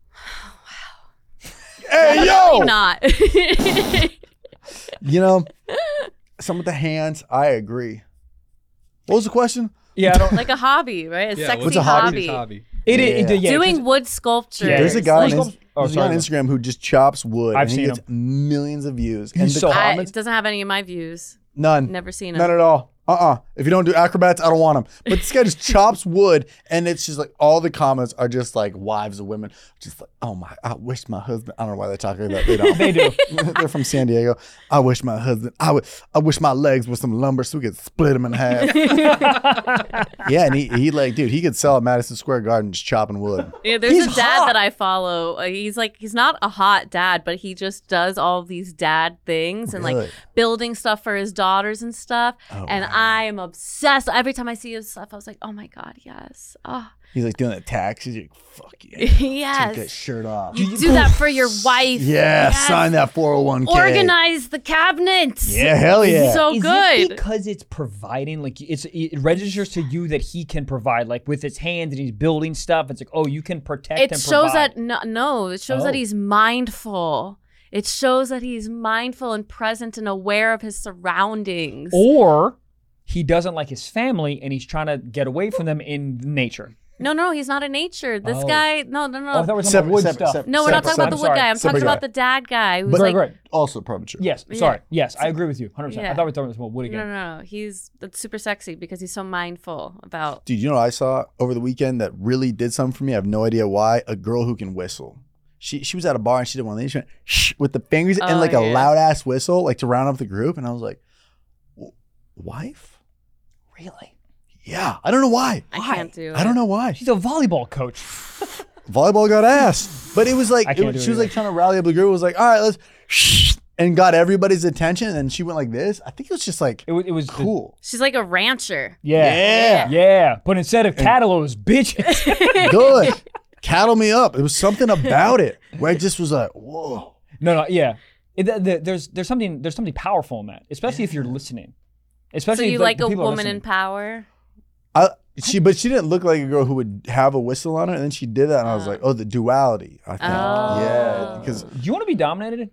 Hey, yo! Not. You know, some with the hands, I agree. What was the question? Yeah, I don't. Like a hobby, right? A sexy what's a hobby? It is. Yeah. Yeah, Doing wood sculptures. Yeah. There's a guy, Like- on, there's a guy on Instagram who just chops wood, I've and he seen gets him. millions of views. He's And the so hot. comments, It doesn't have any of my views. none. Never seen him. None at all. If you don't do acrobats, I don't want them. But this guy just chops wood, and it's just like all the comments are just like wives of women, just like, oh my, I wish my husband. I don't know why they talk like that. They don't. They do. They're from San Diego. I wish my husband. I wish my legs were some lumber so we could split them in half. Yeah, and he like, dude, he could sell at Madison Square Garden just chopping wood. Yeah, there's He's a dad hot. that I follow. He's not a hot dad, but he just does all of these dad things and Really? like building stuff for his daughters and stuff. Oh, and wow. I am obsessed. Every time I see his stuff, I was like, oh my God, yes. Oh, He's like doing the taxes. You're like, fuck yeah. Take that yes. shirt off. You do that for your wife. Yeah, Yes. sign that 401k. Organize the cabinets. Yeah, hell yeah. So Is good. it because it's providing, like it registers to you that he can provide, like with his hands and he's building stuff. It's like, oh, you can protect It and shows provide. that no, it shows Oh. that he's mindful. It shows that he's mindful and present and aware of his surroundings. Or he doesn't like his family and he's trying to get away from them in nature. No, he's not in nature. This Oh. guy, no. Oh, I thought we were talking about wood stuff. No, we're not talking about the wood sorry. guy. I'm Separate talking about guy. the dad guy who's But like, right. Also premature. Yes, Yeah. sorry. Yes, I agree with you 100%. Yeah. I thought we were talking about wood again. no. That's super sexy because he's so mindful about. Dude, you know what I saw over the weekend that really did something for me? I have no idea why. A girl who can whistle. She was at a bar and she did one of these. She went shh with the fingers and Oh, like a yeah. loud ass whistle, like to round up the group. And I was like, wife? Really? Yeah. I don't know why. I can't do it. I don't know why. She's a volleyball coach. Volleyball got ass. But it was like, I can't do she it was like trying to rally up the group. It was like, all right, let's shh. And got everybody's attention. And she went like this. I think it was just like It was cool. She's like a rancher. Yeah. But instead of cattle, it was bitches. Good. Cattle me up. It was something about it where I just was like, whoa. No, yeah. There's something powerful in that, especially if you're listening. So Especially you if like the a people are woman in listening. power? But she didn't look like a girl who would have a whistle on her, and then she did that, and I was like, oh, the duality. I think, Oh. yeah, because Do you want to be dominated?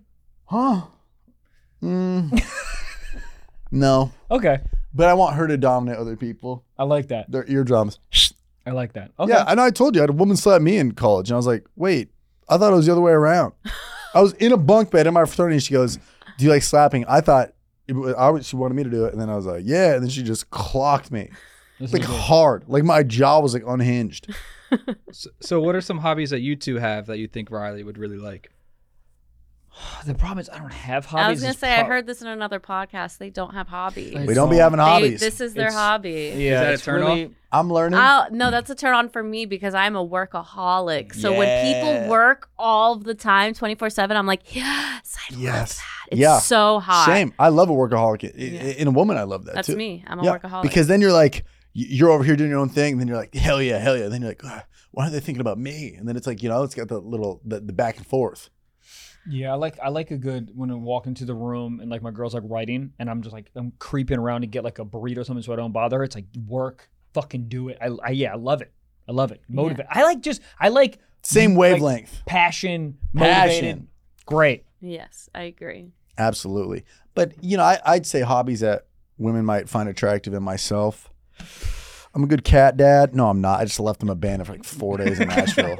no, Okay, but I want her to dominate other people. I like that. Their eardrums. I like that. Okay. Yeah, I know. I told you I had a woman slap me in college, and I was like, wait, I thought it was the other way around. I was in a bunk bed in my fraternity. And she goes, "Do you like slapping?" I thought she wanted me to do it, and then I was like, "Yeah," and then she just clocked me. This Like is good. hard. Like my jaw was like unhinged. So what are some hobbies that you two have that you think Riley would really like? The problem is I don't have hobbies. I was gonna It's say I pro- heard this in another podcast. They don't have hobbies. We don't be having hobbies. This is their It's- hobby. Yeah, Is that a it's turn really, off? I'm learning. No, that's a turn on for me because I'm a workaholic. So when Yeah. people work all the time, 24/7, I'm like, yes, I love Yes. that. It's Yeah. so hot. Same. I love a workaholic. In a woman, I love that That's too. me. I'm a Yeah, workaholic. because then you're like, you're over here doing your own thing, and then you're like, hell yeah. And then you're like, "Ugh, why are they thinking about me? And then it's like, it's got the back and forth. Yeah, I like a good when I walk into the room and like my girl's like writing and I'm just like I'm creeping around to get like a burrito or something so I don't bother her. It's like work, fucking do it. I love it. I love it. Motivate. I like Same wavelength. like, passion, motivated. Passion. Great. Yes, I agree. Absolutely. But, I'd say hobbies that women might find attractive in myself. I'm a good cat dad. No, I'm not. I just left them abandoned for like 4 days in Nashville.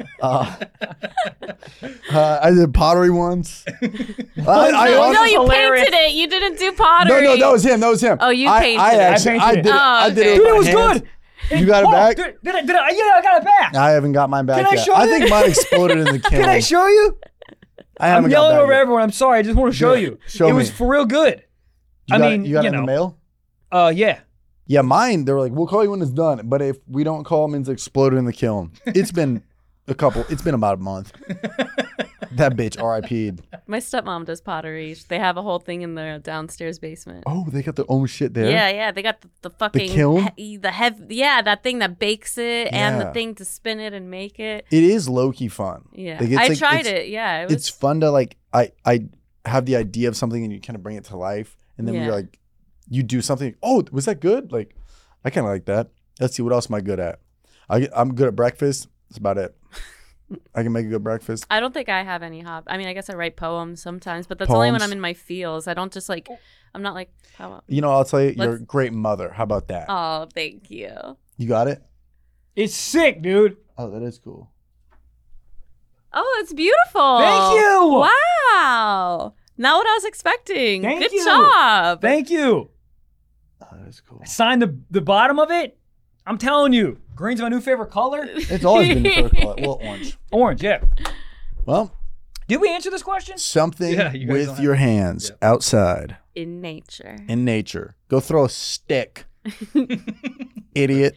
I did pottery once. No, you hilarious. painted it. You didn't do pottery. No, that was him. Oh, you painted I it. actually, I I painted did it. it. Oh, I did okay. it. Dude, with it was my hands. good. You got it Oh, back? Did I? Yeah, I got it back. I haven't got mine back Can I yet. show I you? think mine exploded in the kiln. Can I show you? I I'm haven't got yelling back over yet. everyone. I'm sorry. I just want to show Yeah, you. show it was me. for real good. You got it in the mail? Yeah. Yeah, mine, they were like, we'll call you when it's done. But if we don't call, it means it's exploded in the kiln. It's been about a month. That bitch RIP'd. My stepmom does pottery. They have a whole thing in the downstairs basement. Oh, they got their own shit there? Yeah. They got the fucking... The kiln? that thing that bakes it and the thing to spin it and make it. It is low-key fun. Yeah. Like, I tried it. Yeah. It's fun to, like... I have the idea of something and you kind of bring it to life. And then you're like... You do something... Oh, was that good? Like, I kind of like that. Let's see, what else am I good at? I'm good at breakfast. That's about it. I can make a good breakfast. I don't think I have any hobby. I mean, I guess I write poems sometimes, but that's only when I'm in my feels. I don't just like, I'm not like, poem. You know, I'll tell you, you're a great mother. How about that? Oh, thank you. You got it? It's sick, dude. Oh, that is cool. Oh, it's beautiful. Thank you. Wow. Not what I was expecting. Thank Good you. job. Thank you. Oh, that is cool. I signed the bottom of it. I'm telling you, green's my new favorite color. It's always been your favorite color. Well, orange. Orange, yeah. Well, did we answer this question? Something with your hands outside. In nature. In nature. Go throw a stick. Idiot.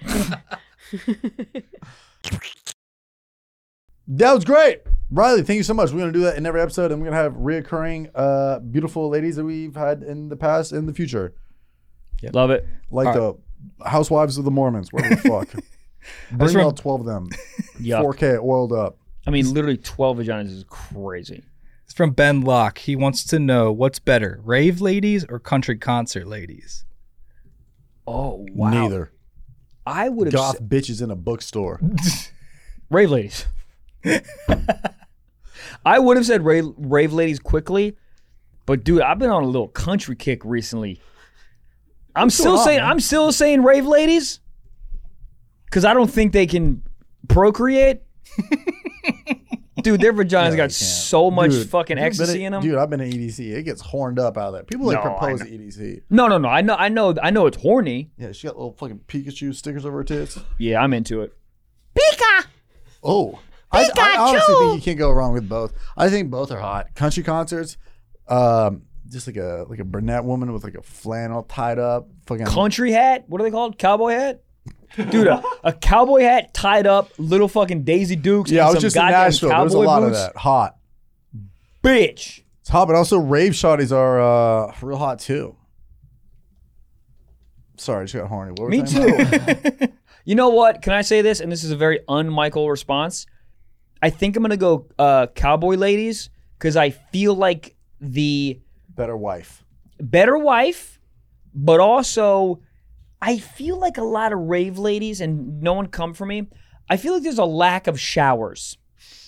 That was great. Riley, thank you so much. We're going to do that in every episode, and we're going to have reoccurring beautiful ladies that we've had in the past and the future. Yep. Love it. Like the Housewives of the Mormons, whatever the fuck. Bring all 12 of them. 4K oiled up. I mean, literally 12 vaginas is crazy. It's from Ben Locke. He wants to know what's better, rave ladies or country concert ladies? Oh, wow. Neither. I would have goth bitches in a bookstore. Rave ladies. I would have said rave ladies quickly, but dude, I've been on a little country kick recently. I'm still saying rave ladies because I don't think they can procreate. Dude, their vaginas got so much fucking ecstasy in them. Dude, I've been at EDC. It gets horned up out of that. People propose at EDC. No. I know it's horny. Yeah, she got little fucking Pikachu stickers over her tits. Yeah, I'm into it. Pika! Oh. I honestly think you can't go wrong with both. I think both are hot. Country concerts, just like a brunette woman with like a flannel tied up. Fucking country hat? What are they called? Cowboy hat? Dude, a cowboy hat tied up, little fucking Daisy Dukes. Yeah, and I was just in Nashville. There's a lot of that. Hot. Bitch. It's hot, but also rave shawties are real hot too. Sorry, I just got horny. Me too. You know what? Can I say this? And this is a very un-Michael response. I think I'm going to go cowboy ladies because I feel like the... Better wife, but also I feel like a lot of rave ladies, and no one come for me, I feel like there's a lack of showers.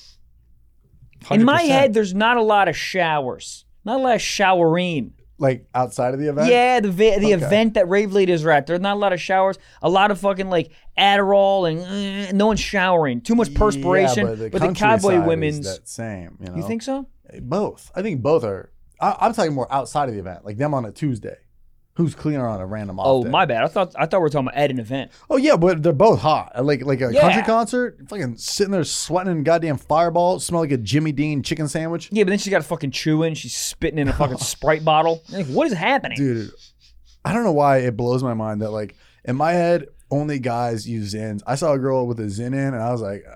100%. In my head, there's not a lot of showers. Not a lot of showering. Like outside of the event? Yeah, the event that rave ladies are at. There's not a lot of showers. A lot of fucking like Adderall and no one's showering. Too much perspiration. Yeah, but the cowboy women's that same. You know? You think so? Both. I think both are. I'm talking more outside of the event, like them on a Tuesday. Who's cleaner on a random off day? My bad. I thought we were talking about at an event. Oh yeah, but they're both hot. Like a country concert, fucking sitting there sweating in a goddamn Fireball, smell like a Jimmy Dean chicken sandwich. Yeah, but then she's got to fucking chew in. She's spitting in a fucking Sprite bottle. Like, what is happening? Dude, I don't know why it blows my mind that like in my head only guys use Zins. I saw a girl with a Zin in, and I was like,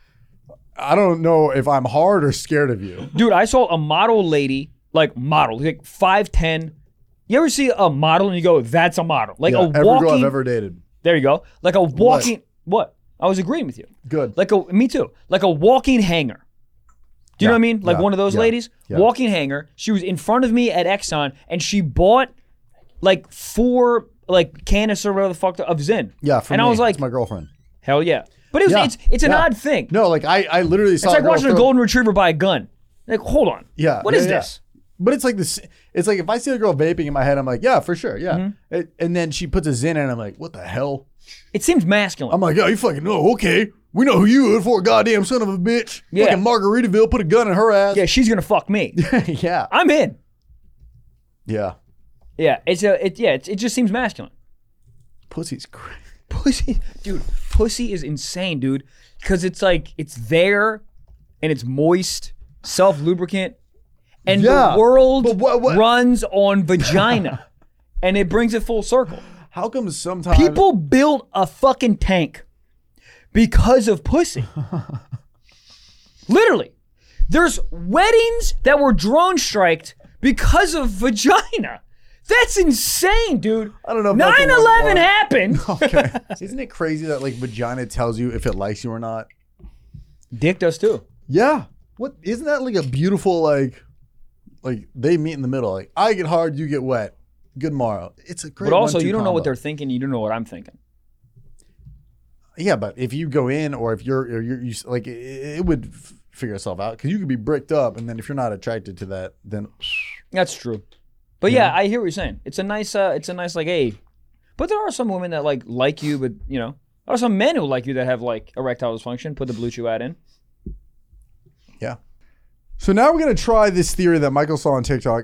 I don't know if I'm hard or scared of you. Dude, I saw a model lady, like 5'10". You ever see a model and you go, that's a model? Like a walking... Every girl I've ever dated. There you go. Like a walking... What? I was agreeing with you. Good. Me too. Like a walking hanger. Do you know what I mean? Like one of those ladies? Yeah. Walking hanger. She was in front of me at Exxon and she bought like 4 like canister or whatever the fuck of Zin. Yeah, for and me. I was like... It's my girlfriend. Hell yeah. But it's an odd thing. No, like I literally saw it's like watching a golden retriever buy a gun. Like, hold on. Yeah. What is this? But it's like this. It's like if I see a girl vaping in my head, I'm like, yeah, for sure, yeah. Mm-hmm. And then she puts a Zin in, and I'm like, what the hell? It seems masculine. I'm like, yeah, you fucking know. Okay, we know who you are for a goddamn son of a bitch. Yeah. Fucking Margaritaville put a gun in her ass. Yeah, she's gonna fuck me. Yeah, I'm in. Yeah. Yeah, it just seems masculine. Pussy's crazy. Pussy is insane, dude. Because it's like it's there, and it's moist, self-lubricant. And the world runs on vagina. And it brings it full circle. How come sometimes... People build a fucking tank because of pussy. Literally. There's weddings that were drone striked because of vagina. That's insane, dude. I don't know if 9/11 happened. Okay. Isn't it crazy that like vagina tells you if it likes you or not? Dick does too. Yeah. What isn't that like a beautiful like they meet in the middle? Like I get hard, you get wet. Good morrow. It's a great. But also, you don't know combo. what they're thinking. You don't know what I'm thinking. Yeah, but if you go in, or if you're like, it would figure itself out because you could be bricked up, and then if you're not attracted to that, then that's true. But yeah, I hear what you're saying. It's a nice like, hey. But there are some women that like you, but you know, there are some men who like you that have like erectile dysfunction. Put the Blue Chew ad in. Yeah. So now we're gonna try this theory that Michael saw on TikTok.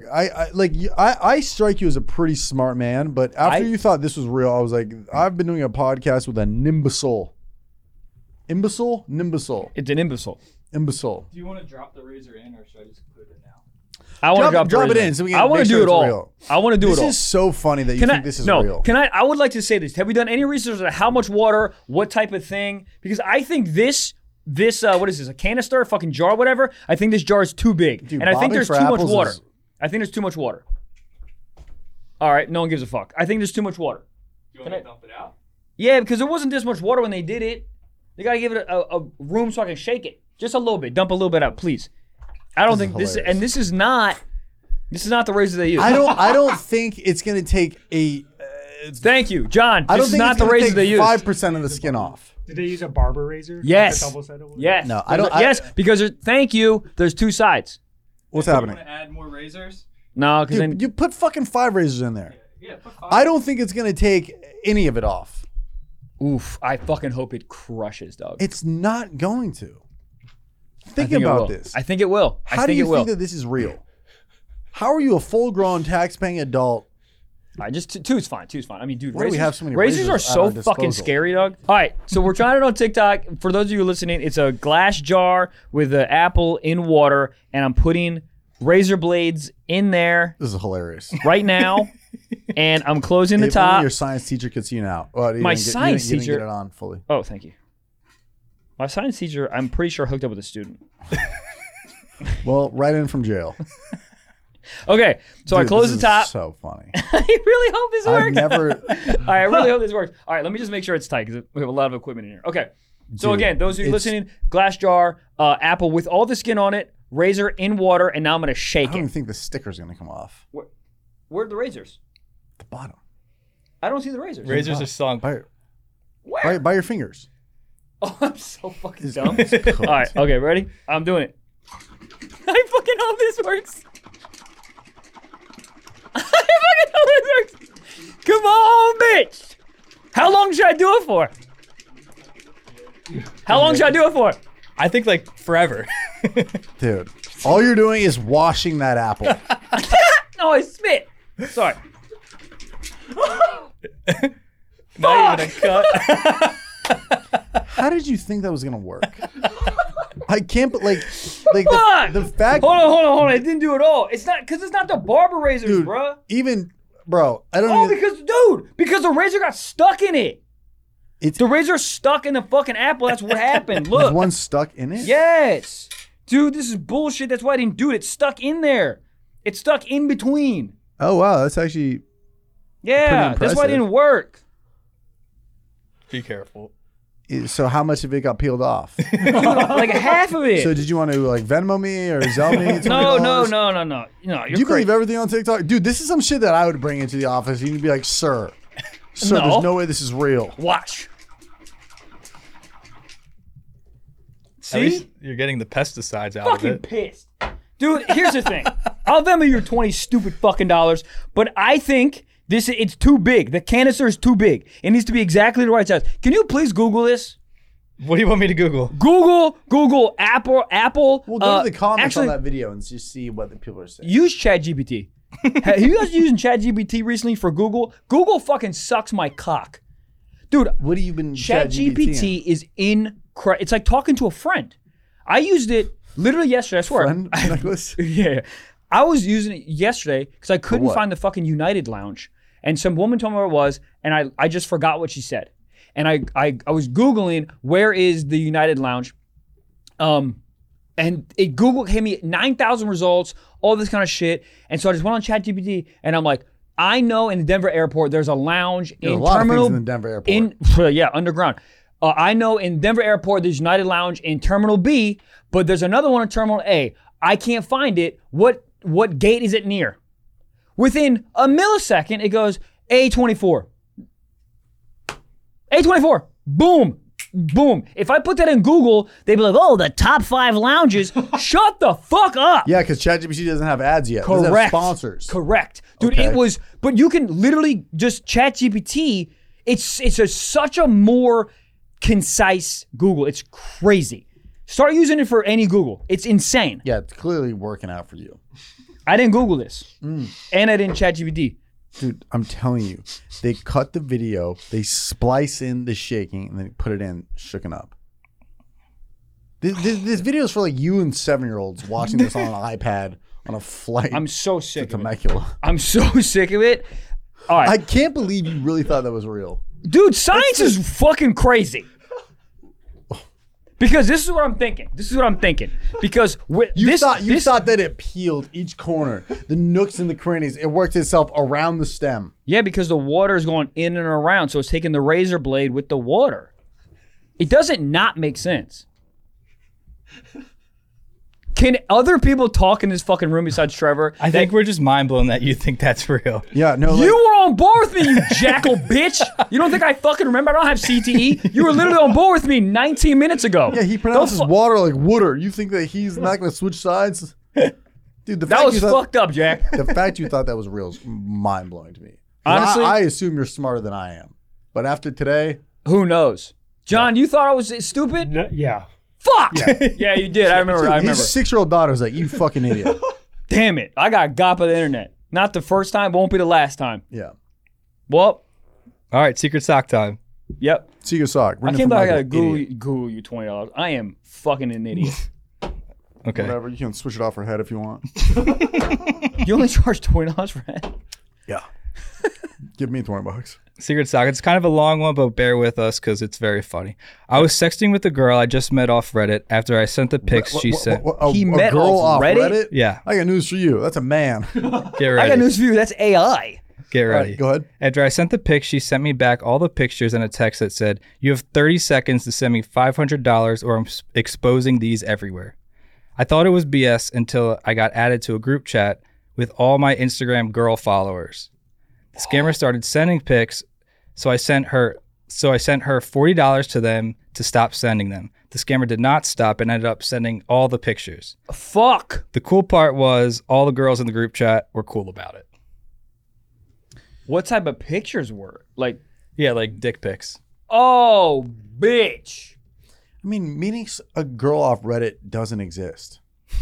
I strike you as a pretty smart man, but after you thought this was real, I was like, I've been doing a podcast with an imbecile. Imbecile? Nimbecile. It's an imbecile. Imbecile. Do you want to drop the razor in, or should I just put it in now? I want to drop it in so we can. I want to do it all. Real. I want to do it all. This is so funny that you think this is real. Can I? I would like to say this. Have we done any research on how much water, what type of thing? Because I think this what is this? A canister, a fucking jar, whatever. I think this jar is too big, Dude, and I think there's too much water. is- I think there's too much water. All right, no one gives a fuck. I think there's too much water. Do you want me to dump it out? Yeah, because there wasn't this much water when they did it. They gotta give it a room so I can shake it just a little bit. Dump a little bit out, please. I don't think this. And this is not the razor they use. I don't think it's gonna take a. Thank you, John. I don't This is think not it's the gonna razor take they use. 5% of the skin off. Did they use a barber razor? Yes. Like a double-sided one? Yes. No, I don't. Yes, because thank you. There's two sides. What's Do happening? you want to add more razors? No, because Dude, you put fucking 5 razors in there. Yeah, put 5. I don't think it's gonna take any of it off. oof, I fucking hope it crushes, dog. It's not going to. Think it about will. this. I think it will. How do you think that this is real? How are you a full-grown, tax-paying adult? All right, just two is fine. Two is fine. I mean, dude, Why do we have so many razors are razors at so our fucking disposal? scary, dog. All right, so we're trying it on TikTok. For those of you listening, it's a glass jar with an apple in water, and I'm putting razor blades in there This is hilarious. right now, and I'm closing the If only top. your science teacher could see you now. Well, you My didn't get- science you didn't teacher- get it on fully. Oh, thank you. My science teacher, I'm pretty sure hooked up with a student. Well, right in from jail. Okay, so I Dude, close this the top. is so funny. I really hope this I've works. never. All right, I really hope this works. All right, let me just make sure it's tight because we have a lot of equipment in here. Okay, so Dude, again, those of you it's- listening, glass jar, apple with all the skin on it, razor in water, and now I'm gonna I shake don't even it. think the sticker's gonna come off. Where are the razors? The bottom. I don't see the razors. Razors are sunk. By, Where? by your fingers. Oh, I'm so fucking dumb. All right, okay, ready? I'm doing it. I fucking hope this works. I fucking hope this works. Come on, bitch. How long should I do it for? How long should I do it for? I think like forever. Dude, all you're doing is washing that apple. No, I spit. Sorry. Not even a cut. How did you think that was gonna work? I can't, but like Fuck! the fact. Hold on. I didn't do it all. It's not because it's not the barber razors, Dude, bruh. even, bro, I don't Oh, even. because the razor got stuck in it. It's The razor stuck in the fucking apple. That's what happened. there's Look. one stuck in it. Yes. Dude, this is bullshit. That's why I didn't do it. It's stuck in there. It's stuck in between. Oh wow, that's actually. Yeah, that's why it didn't work. Be careful. So how much of it got peeled off? Like half of it. So did you want to like Venmo me or Zelle me? $20? No. No, Do you're you crazy. believe everything on TikTok? Dude, this is some shit that I would bring into the office. You'd be like, sir, No. there's no way this is real. Watch. At least See? you're getting the pesticides out of Fucking it. pissed. Dude, here's the thing. I'll Venmo your 20 stupid fucking dollars, but I think it's too big. The canister is too big. It needs to be exactly the right size. Can you please Google this? What do you want me to Google? Google Apple. Well, go to the comments actually, on that video and just see what the people are saying. Use ChatGPT. Have you guys using ChatGPT recently for Google? Google fucking sucks my cock. Dude, What have you been ChatGPT is incredible. It's like talking to a friend. I used it literally yesterday, I swear. Friend, Nicholas? Yeah. I was using it yesterday because I couldn't what? find the fucking United Lounge. And some woman told me where it was, and I just forgot what she said. And I was Googling, where is the United Lounge? And Google gave me 9,000 results, all this kind of shit. And so I just went on ChatGPT and I'm like, I know in the Denver airport there's a lounge in a lot terminal. of things in the Denver airport. Yeah, underground. I know in Denver airport there's United Lounge in Terminal B, but there's another one in Terminal A. I can't find it. What gate is it near? Within a millisecond, it goes A24. A24. Boom. Boom. If I put that in Google, they'd be like, oh, the top 5 lounges. Shut the fuck up. Yeah, because ChatGPT doesn't have ads yet. Correct. It doesn't have sponsors. Correct. Dude, Okay. it was, but you can literally just ChatGPT. It's such a more concise Google. It's crazy. Start using it for any Google. It's insane. Yeah, it's clearly working out for you. I didn't Google this. And I didn't ChatGPT. Dude, I'm telling you, they cut the video, they splice in the shaking, and then put it in shooken up. This video is for like you and 7-year-olds watching this on an iPad on a flight. I'm so sick to of it. Temecula. I'm so sick of it. All right. I can't believe you really thought that was real. Dude, science is fucking crazy. Because this is what I'm thinking. Because you thought that it peeled each corner, the nooks and the crannies. It worked itself around the stem. Yeah, because the water is going in and around, so it's taking the razor blade with the water. It doesn't not make sense. Can other people talk in this fucking room besides Trevor? I think we're just mind blown that you think that's real. Yeah, no. You were on board with me, you jackal bitch. You don't think I fucking remember? I don't have CTE. You were literally on board with me 19 minutes ago. Yeah, he pronounces water like wooder. You think that he's not going to switch sides? Dude, that was fucked up, Jack. The fact you thought that was real is mind blowing to me. Honestly, I assume you're smarter than I am. But after today, who knows? John, you thought I was stupid? Yeah. Fuck! Yeah, you did. I remember. His 6-year-old daughter was like, you fucking idiot. Damn it. I got got by the internet. Not the first time, won't be the last time. Yeah. Well. All right, secret sock time. Yep. Secret sock. I can't believe I got to Google you $20. I am fucking an idiot. Okay. Whatever. You can switch it off her head if you want. You only charge $20 for head? Yeah. Give me $20. Secret sock. It's kind of a long one, but bear with us because it's very funny. I was sexting with a girl I just met off Reddit. After I sent the pics she sent. He met girl off Reddit? Yeah. I got news for you. That's a man. Get ready. I got news for you. That's AI. Get ready. Right, go ahead. After I sent the pics, she sent me back all the pictures and a text that said, "You have 30 seconds to send me $500 or I'm exposing these everywhere." I thought it was BS until I got added to a group chat with all my Instagram girl followers. The scammer started sending pics, so I sent her $40 to them to stop sending them. The scammer did not stop and ended up sending all the pictures. Fuck. The cool part was all the girls in the group chat were cool about it. What type of pictures were? Like dick pics. Oh, bitch. I mean, meeting a girl off Reddit doesn't exist.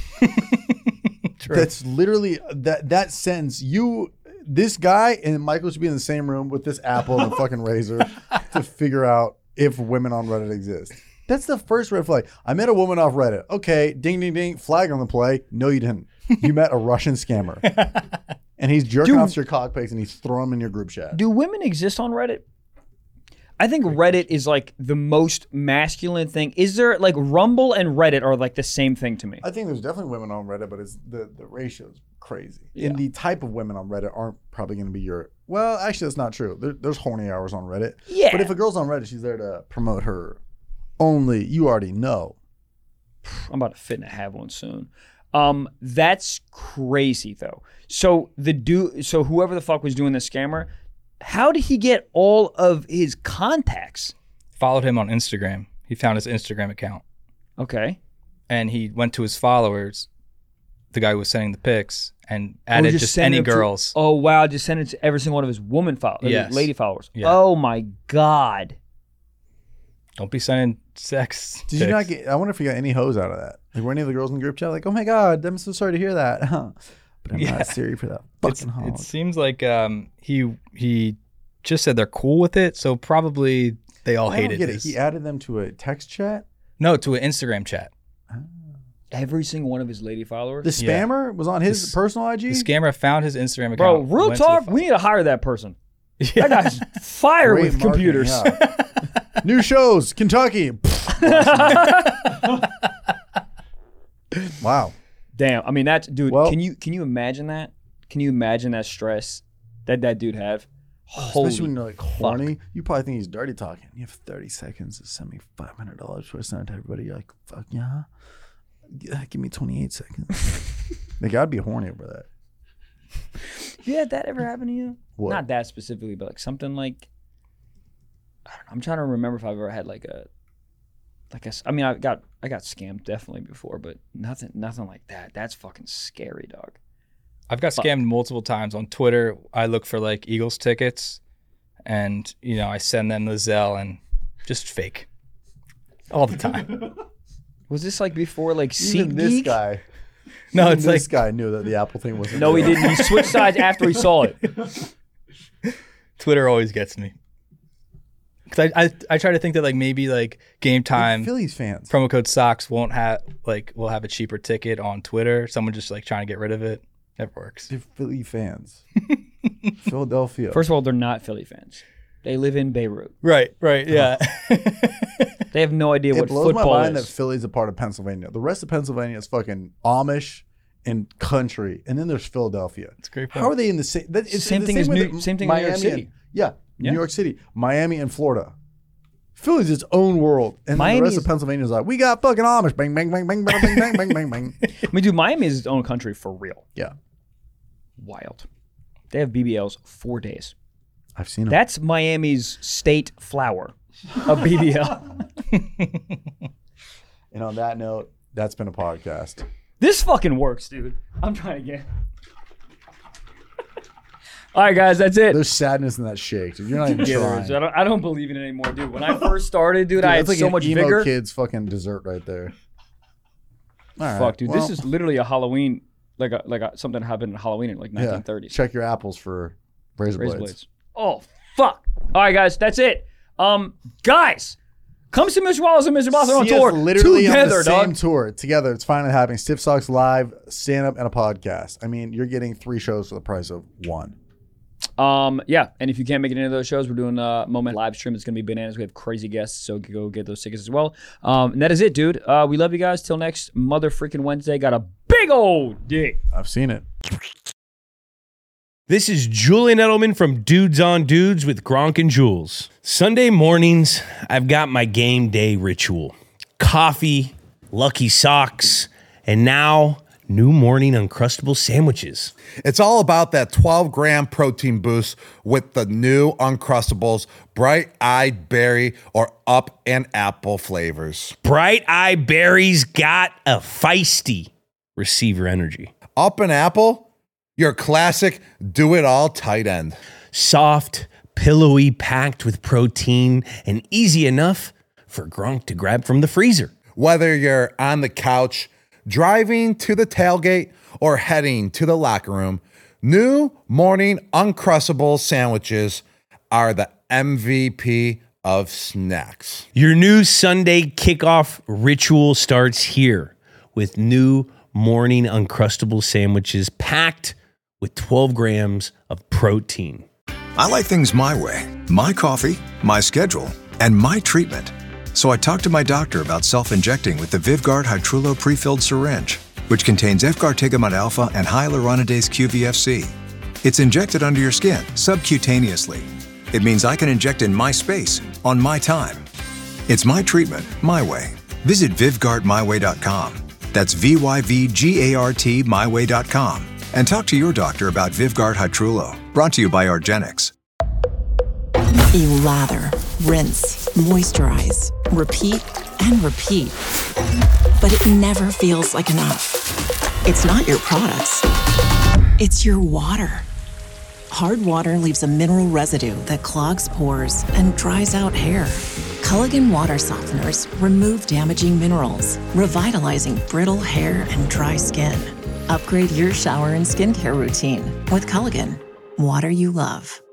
True. That's literally that sentence. This guy and Michael should be in the same room with this Apple and the fucking razor to figure out if women on Reddit exist. That's the first red flag. I met a woman off Reddit. Okay, ding, ding, ding, flag on the play. No, you didn't. You met a Russian scammer. And he's jerking off your cock pics and he's throwing them in your group chat. Do women exist on Reddit? I think Reddit is like the most masculine thing. Is there like Rumble and Reddit are like the same thing to me? I think there's definitely women on Reddit, but it's the ratio is crazy. Yeah. And the type of women on Reddit aren't probably going to be your. Well, actually, that's not true. There's horny hours on Reddit. Yeah. But if a girl's on Reddit, she's there to promote her only. You already know. I'm about to fit and have one soon. That's crazy though. So so whoever the fuck was doing this scammer, how did he get all of his contacts? Followed him on Instagram. He found his Instagram account. Okay. And he went to his followers, the guy who was sending the pics, and added just any girls. Oh, wow. Just send it to every single one of his woman followers, Yes. lady followers. Yeah. Oh, my God. Don't be sending sex. Did you not get? I wonder if you got any hoes out of that. Like, were any of the girls in the group chat like, "Oh my God, I'm so sorry to hear that," but I'm not sorry for that fucking hog. It seems like he just said they're cool with it, so probably they all hated get this. it. He added them to a text chat. No, to an Instagram chat. Every single one of his lady followers. The spammer was on his personal IG. The scammer found his Instagram Bro, account. real talk, we need to hire that person. Yeah. That guy's fire Great with marketing, computers. yeah. New shows, Kentucky. Wow. Damn. I mean, that's dude. Well- can you imagine that? Can you imagine that stress that dude have? Especially when you're like horny, you probably think he's dirty talking. You have 30 seconds to send me $500 for a send to everybody. You're like, fuck yeah. Give me 28 seconds. Like, I'd be horny over that. Yeah, that ever happened to you? What? Not that specifically, but like something like, I don't know, I'm trying to remember if I've ever had I mean, I got scammed definitely before, but nothing like that. That's fucking scary, dog. I've got scammed multiple times on Twitter. I look for like Eagles tickets, and I send them the Zelle and just fake all the time. Was this like before like Even this guy. No, Even it's this like guy knew that the Apple thing wasn't. No, he real. didn't. He switched sides after he saw it. Twitter always gets me. Because I try to think that like maybe like Game Time Phillies fans. promo code SOCKS we'll have a cheaper ticket on Twitter. Someone just like trying to get rid of it. Never works. They're Philly fans. Philadelphia. First of all, they're not Philly fans. They live in Beirut. Right, yeah. They have no idea It what blows my football mind that is. Philly's a part of Pennsylvania. The rest of Pennsylvania is fucking Amish and country, and then there's Philadelphia. It's a great How point. are they in the same? It's Same the thing as way New- that same thing in New York Miami City. Yeah, Yeah. New York City, Miami, and Florida. Philly's its own world, and then the Miami rest of is- Pennsylvania is like, we got fucking Amish, bang, bang, bang, bang, bang, bang, bang, bang, bang, bang. I mean, dude, Miami is its own country for real. Yeah, Wild. They have BBLs 4 days. I've seen them. That's Miami's state flower, a BBL. And on that note, that's been a podcast. This fucking works, dude. I'm trying again. All right, guys, that's it. There's sadness in that shake, dude. You're not even Dude, trying. I don't believe in it anymore, dude. When I first started, dude, I had that's like so an much emo vigor. kid's fucking dessert right there. All right, Fuck, dude, well, this is literally a Halloween, like something happened in Halloween in like yeah. 1930s. Check your apples for razor blades. Oh, fuck. All right, guys, that's it. Guys, come see Mr. Wallace and Mr. Boston on See us tour literally on together, the same dog. tour together. It's finally happening. Stiff Socks Live, stand up, and a podcast. I mean, you're getting 3 shows for the price of 1. Yeah, and if you can't make it into those shows, we're doing a Moment live stream. It's going to be bananas. We have crazy guests, so go get those tickets as well. And that is it, dude. We love you guys. Till next mother freaking Wednesday. Got a big old dick. I've seen it. This is Julian Edelman from Dudes on Dudes with Gronk and Jules. Sunday mornings, I've got my game day ritual. Coffee, Lucky Socks, and now new morning Uncrustable sandwiches. It's all about that 12-gram protein boost with the new Uncrustables, bright-eyed berry or up and apple flavors. Bright-eyed berries got a feisty receiver energy. Up and apple? Your classic do-it-all tight end. Soft, pillowy, packed with protein, and easy enough for Gronk to grab from the freezer. Whether you're on the couch, driving to the tailgate, or heading to the locker room, new morning Uncrustable sandwiches are the MVP of snacks. Your new Sunday kickoff ritual starts here with new morning Uncrustable sandwiches packed with 12 grams of protein. I like things my way. My coffee, my schedule, and my treatment. So I talked to my doctor about self-injecting with the Vyvgart Hytrulo pre-filled syringe, which contains Efgartigimod alpha and hyaluronidase QVFC. It's injected under your skin, subcutaneously. It means I can inject in my space, on my time. It's my treatment, my way. Visit VyvgartMyWay.com. That's VYVGART myway.com. And talk to your doctor about Vyvgart Hytrulo. Brought to you by Argenix. You lather, rinse, moisturize, repeat, and repeat. But it never feels like enough. It's not your products. It's your water. Hard water leaves a mineral residue that clogs pores and dries out hair. Culligan water softeners remove damaging minerals, revitalizing brittle hair and dry skin. Upgrade your shower and skincare routine with Culligan, water you love.